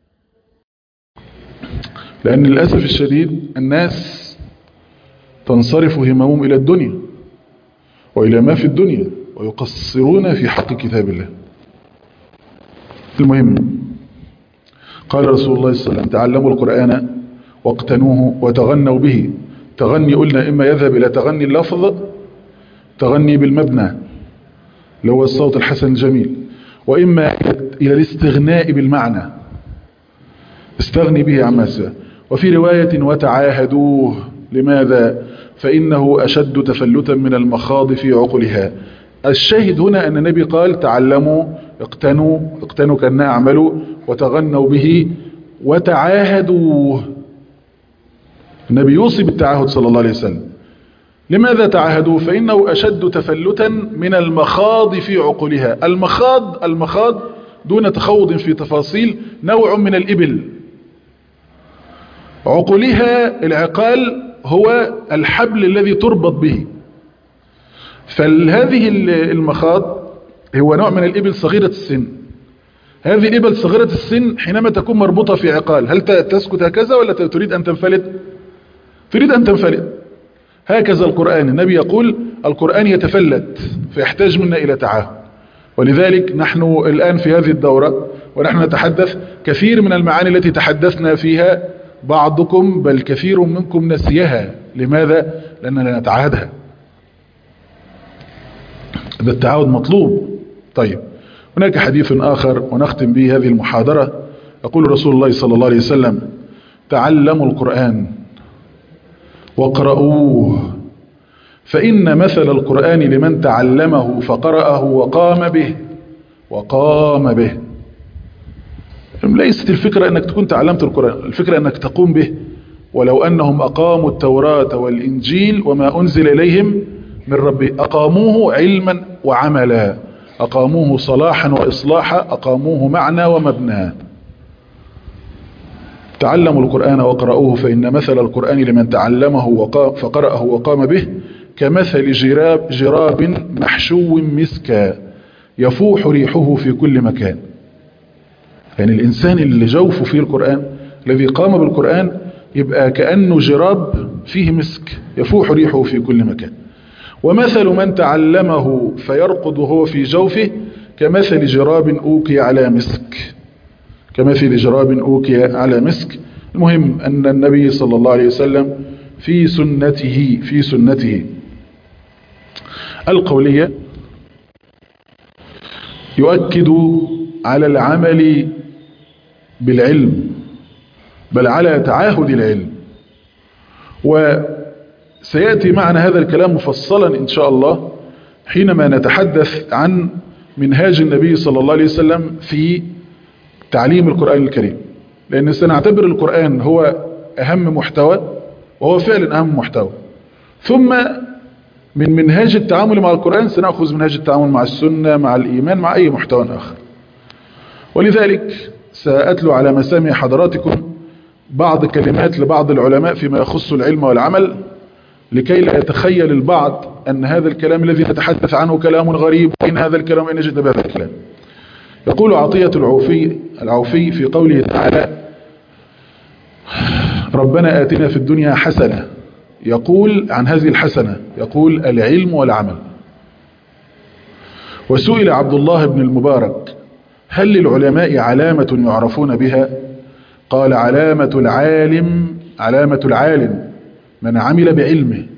لأن للأسف الشديد الناس تنصرف هممهم إلى الدنيا وإلى ما في الدنيا ويقصرون في حق كتاب الله. المهم، قال رسول الله صلى الله عليه وسلم: تعلموا القرآن واقتنوه وتغنوا به. تغني قلنا إما يذهب إلى تغني اللفظ، تغني بالمبنى اللي هو الصوت الحسن الجميل، وإما إلى الاستغناء بالمعنى، استغني به عما سواه. وفي رواية: وتعاهدوه. لماذا؟ فإنه أشد تفلتا من المخاض في عقلها. الشاهد هنا أن النبي قال: تعلموا، اقتنوا، اقتنوا كأن اعملوا، وتغنوا به، وتعاهدوه. النبي يوصي بالتعاهد صلى الله عليه وسلم. لماذا تعاهدوه؟ فإنه أشد تفلتا من المخاض في عقلها. المخاض المخاض دون تخوض في تفاصيل نوع من الإبل. عقلها العقال هو الحبل الذي تربط به. فهذه المخاض هو نوع من الإبل صغيرة السن. هذه الإبل صغيرة السن حينما تكون مربوطة في عقال، هل تسكت هكذا ولا تريد أن تنفلت؟ تريد أن تنفلت. هكذا القرآن، النبي يقول: القرآن يتفلت فيحتاج منا إلى تعاهد. ولذلك نحن الآن في هذه الدورة ونحن نتحدث كثير من المعاني التي تحدثنا فيها بعضكم بل كثير منكم نسيها. لماذا؟ لأننا نتعاهدها. هذا التعاهد مطلوب. طيب، هناك حديث آخر ونختم به هذه المحاضرة. يقول رسول الله صلى الله عليه وسلم: تعلموا القرآن واقرؤوه، فإن مثل القرآن لمن تعلمه فقرأه وقام به وقام به. ليست الفكرة أنك تكون تعلمت القرآن، الفكرة أنك تقوم به. ولو أنهم أقاموا التوراة والإنجيل وما أنزل إليهم من ربي، أقاموه علما وعملا، أقاموه صلاحا وإصلاحا، أقاموه معنى ومبنى. تعلموا القرآن وقرأوه، فإن مثل القرآن لمن تعلمه وقام فقرأه وقام به كمثل جراب, جراب محشو مسكا يفوح ريحه في كل مكان. يعني الإنسان اللي جوفه فيه القرآن، الذي قام بالقرآن، يبقى كأنه جراب فيه مسك يفوح ريحه في كل مكان. ومثل من تعلمه فيرقد وهو في جوفه كمثل جراب أوكي على مسك كمثل جراب أوكي على مسك. المهم أن النبي صلى الله عليه وسلم في سنته في سنته القولية يؤكد على العمل بالعلم، بل على تعاهد العلم. وسيأتي معنا هذا الكلام مفصلا إن شاء الله حينما نتحدث عن منهاج النبي صلى الله عليه وسلم في تعليم القرآن الكريم، لأن سنعتبر القرآن هو أهم محتوى، وهو فعلا أهم محتوى. ثم من منهاج التعامل مع القرآن سنأخذ منهاج التعامل مع السنة، مع الإيمان، مع أي محتوى آخر. ولذلك سأتلو على مسامع حضراتكم بعض كلمات لبعض العلماء فيما يخص العلم والعمل، لكي لا يتخيل البعض أن هذا الكلام الذي نتحدث عنه كلام غريب، وإن هذا الكلام أين جد بهذا الكلام. يقول عطية العوفي, العوفي في قوله تعالى: ربنا آتنا في الدنيا حسنة، يقول عن هذه الحسنة يقول العلم والعمل. وسئل عبد الله بن المبارك هل للعلماء علامة يعرفون بها؟ قال علامة العالم علامة العالم من عمل بعلمه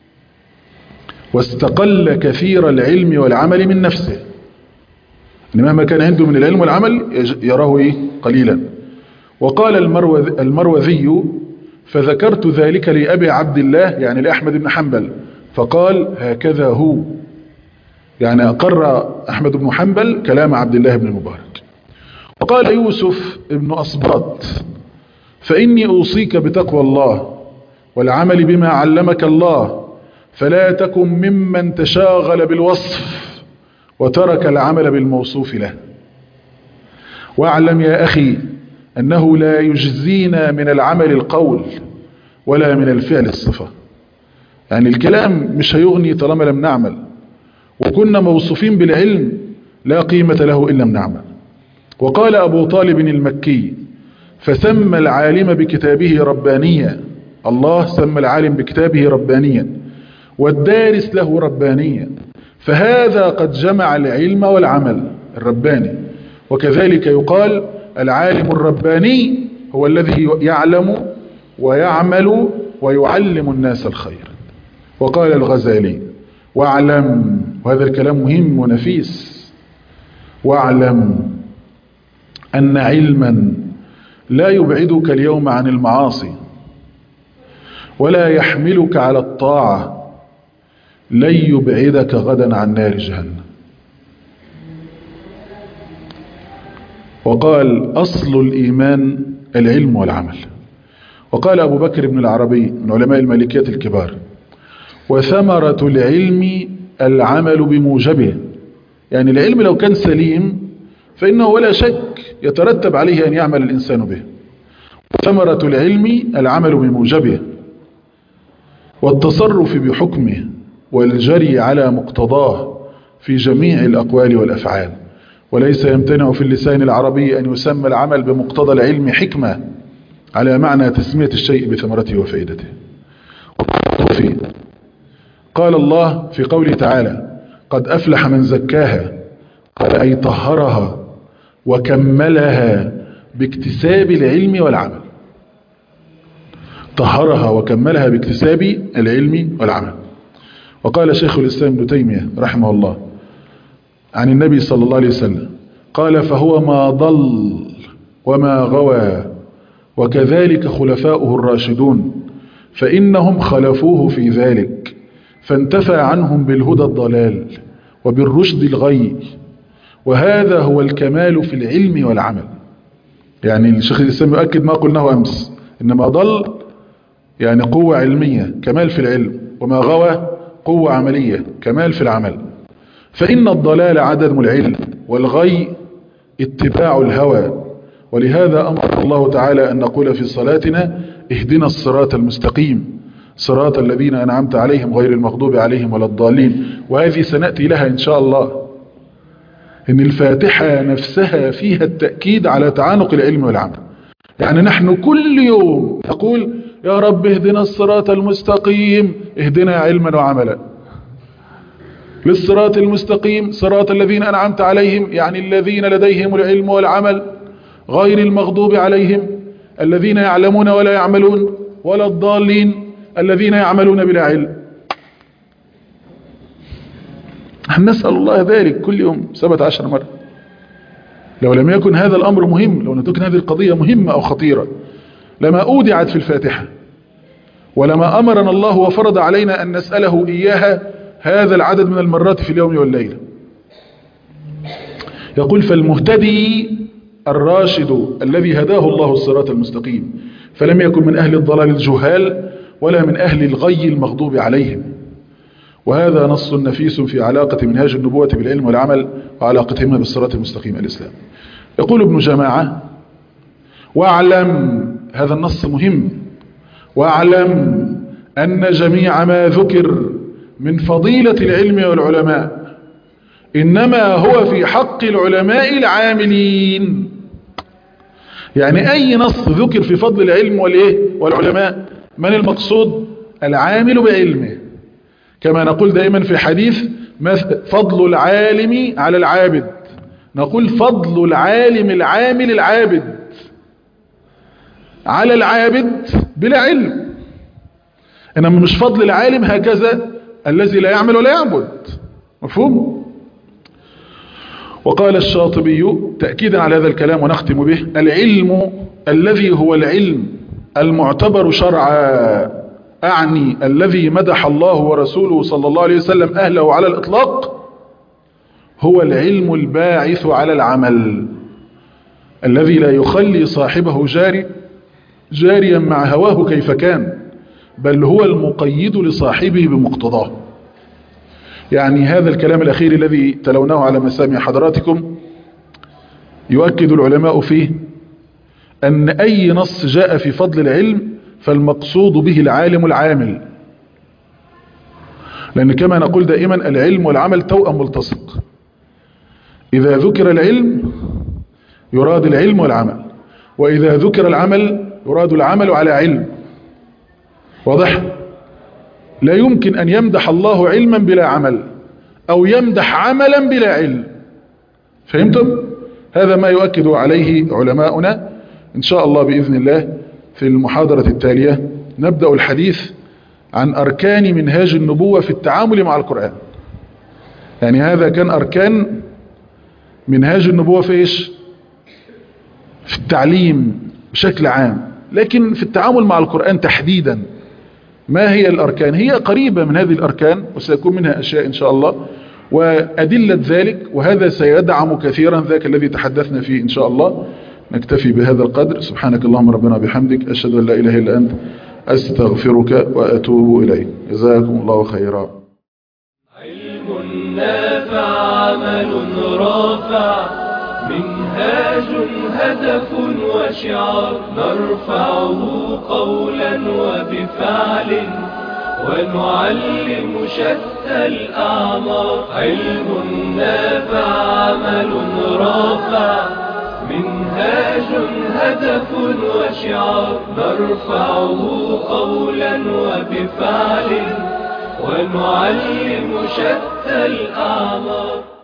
واستقل كثير العلم والعمل من نفسه، مهما كان عنده من العلم والعمل يراه إيه؟ قليلا. وقال المروذي فذكرت ذلك لأبي عبد الله يعني لأحمد بن حنبل فقال هكذا هو، يعني أقر أحمد بن حنبل كلام عبد الله بن المبارك. وقال يوسف بن أصباط فإني أوصيك بتقوى الله والعمل بما علمك الله، فلا تكن ممن تشاغل بالوصف وترك العمل بالموصوف له. واعلم يا أخي أنه لا يجزينا من العمل القول ولا من الفعل الصفة، يعني الكلام مش هيغني طالما لم نعمل، وكنا موصوفين بالعلم لا قيمة له إن لم نعمل. وقال أبو طالب المكي فسمى العالم بكتابه ربانيا، الله سمى العالم بكتابه ربانيا والدارس له ربانيا، فهذا قد جمع العلم والعمل الرباني. وكذلك يقال العالم الرباني هو الذي يعلم ويعمل ويعلم الناس الخير. وقال الغزالي واعلم، وهذا الكلام مهم ونفيس، واعلم أن علما لا يبعدك اليوم عن المعاصي ولا يحملك على الطاعة لن يبعدك غدا عن نار جهنم. وقال أصل الإيمان العلم والعمل. وقال أبو بكر بن العربي من علماء المالكية الكبار وثمرة العلم العمل بموجبه، يعني العلم لو كان سليم فإنه ولا شك يترتب عليه أن يعمل الإنسان به. ثمرة العلم العمل بموجبه والتصرف بحكمه والجري على مقتضاه في جميع الأقوال والأفعال. وليس يمتنع في اللسان العربي أن يسمى العمل بمقتضى العلم حكمة على معنى تسمية الشيء بثمرته وفائدته. قال الله في قوله تعالى قد أفلح من زكاها، قال أي طهرها وكملها باكتساب العلم والعمل، طهرها وكملها باكتساب العلم والعمل. وقال شيخ الإسلام ابن تيمية رحمه الله عن النبي صلى الله عليه وسلم قال فهو ما ضل وما غوى، وكذلك خلفاؤه الراشدون فإنهم خلفوه في ذلك فانتفى عنهم بالهدى الضلال وبالرشد الغي، وهذا هو الكمال في العلم والعمل. يعني الشيخ الإسلام يؤكد ما قلناه أمس، إنما ضل يعني قوة علمية كمال في العلم، وما غوى قوة عملية كمال في العمل. فإن الضلال عدم العلم والغي اتباع الهوى، ولهذا أمر الله تعالى أن نقول في صلاتنا اهدنا الصراط المستقيم صراط الذين أنعمت عليهم غير المغضوب عليهم ولا الضالين. وهذه سنأتي لها إن شاء الله، إن الفاتحة نفسها فيها التأكيد على تعانق العلم والعمل. يعني نحن كل يوم نقول يا رب اهدنا الصراط المستقيم، اهدنا علما وعملا للصراط المستقيم صراط الذين أنعمت عليهم، يعني الذين لديهم العلم والعمل، غير المغضوب عليهم الذين يعلمون ولا يعملون، ولا الضالين الذين يعملون بلا علم. نسأل الله ذلك كل يوم سبعة عشر مرة. لو لم يكن هذا الأمر مهم، لو لم تكن هذه القضية مهمة أو خطيرة لما أودعت في الفاتحة، ولما أمرنا الله وفرض علينا أن نسأله إياها هذا العدد من المرات في اليوم والليلة. يقول فالمهتدي الراشد الذي هداه الله الصراط المستقيم، فلم يكن من أهل الضلال الجهال ولا من أهل الغي المغضوب عليهم. وهذا نص نفيس في علاقة منهاج النبوة بالعلم والعمل وعلاقتهما بالصراط المستقيم الإسلام. يقول ابن جماعة واعلم، هذا النص مهم، واعلم أن جميع ما ذكر من فضيلة العلم والعلماء إنما هو في حق العلماء العاملين. يعني أي نص ذكر في فضل العلم والإيه والعلماء، من المقصود؟ العامل بعلمه. كما نقول دائما في حديث فضل العالم على العابد، نقول فضل العالم العامل العابد على العابد بلا علم. إنما مش فضل العالم هكذا الذي لا يعمل ولا يعبد. مفهوم؟ وقال الشاطبي تأكيدا على هذا الكلام ونختم به: العلم الذي هو العلم المعتبر شرعا، أعني الذي مدح الله ورسوله صلى الله عليه وسلم أهله على الإطلاق، هو العلم الباعث على العمل، الذي لا يخلي صاحبه جاري جاريا مع هواه كيف كان، بل هو المقيد لصاحبه بمقتضاه. يعني هذا الكلام الأخير الذي تلوناه على مسامع حضراتكم يؤكد العلماء فيه أن أي نص جاء في فضل العلم فالمقصود به العالم العامل، لأن كما نقول دائما العلم والعمل توأم ملتصق. إذا ذكر العلم يراد العلم والعمل، وإذا ذكر العمل يراد العمل على علم. واضح؟ لا يمكن أن يمدح الله علما بلا عمل، أو يمدح عملا بلا علم. فهمتم؟ هذا ما يؤكد عليه علماؤنا. إن شاء الله بإذن الله في المحاضرة التالية نبدأ الحديث عن أركان منهاج النبوة في التعامل مع القرآن. يعني هذا كان أركان منهاج النبوة في إيش؟ في التعليم بشكل عام، لكن في التعامل مع القرآن تحديدا ما هي الأركان؟ هي قريبة من هذه الأركان وسيكون منها أشياء إن شاء الله وأدلة ذلك، وهذا سيدعم كثيرا ذاك الذي تحدثنا فيه إن شاء الله. نكتفي بهذا القدر. سبحانك اللهم ربنا بحمدك، أشهد أن لا إله إلا أنت، أستغفرك وأتوب إليك. جزاكم الله خيرا.
علم نافع، عمل رافع، منهاج هدف وشعار، نرفعه قولا وبفعل ونعلم شتى الأعمار. علم نافع، عمل رافع، منهاج هدف وشعار، نرفعه قولا وبفعل ونعلم شتى الأعمار.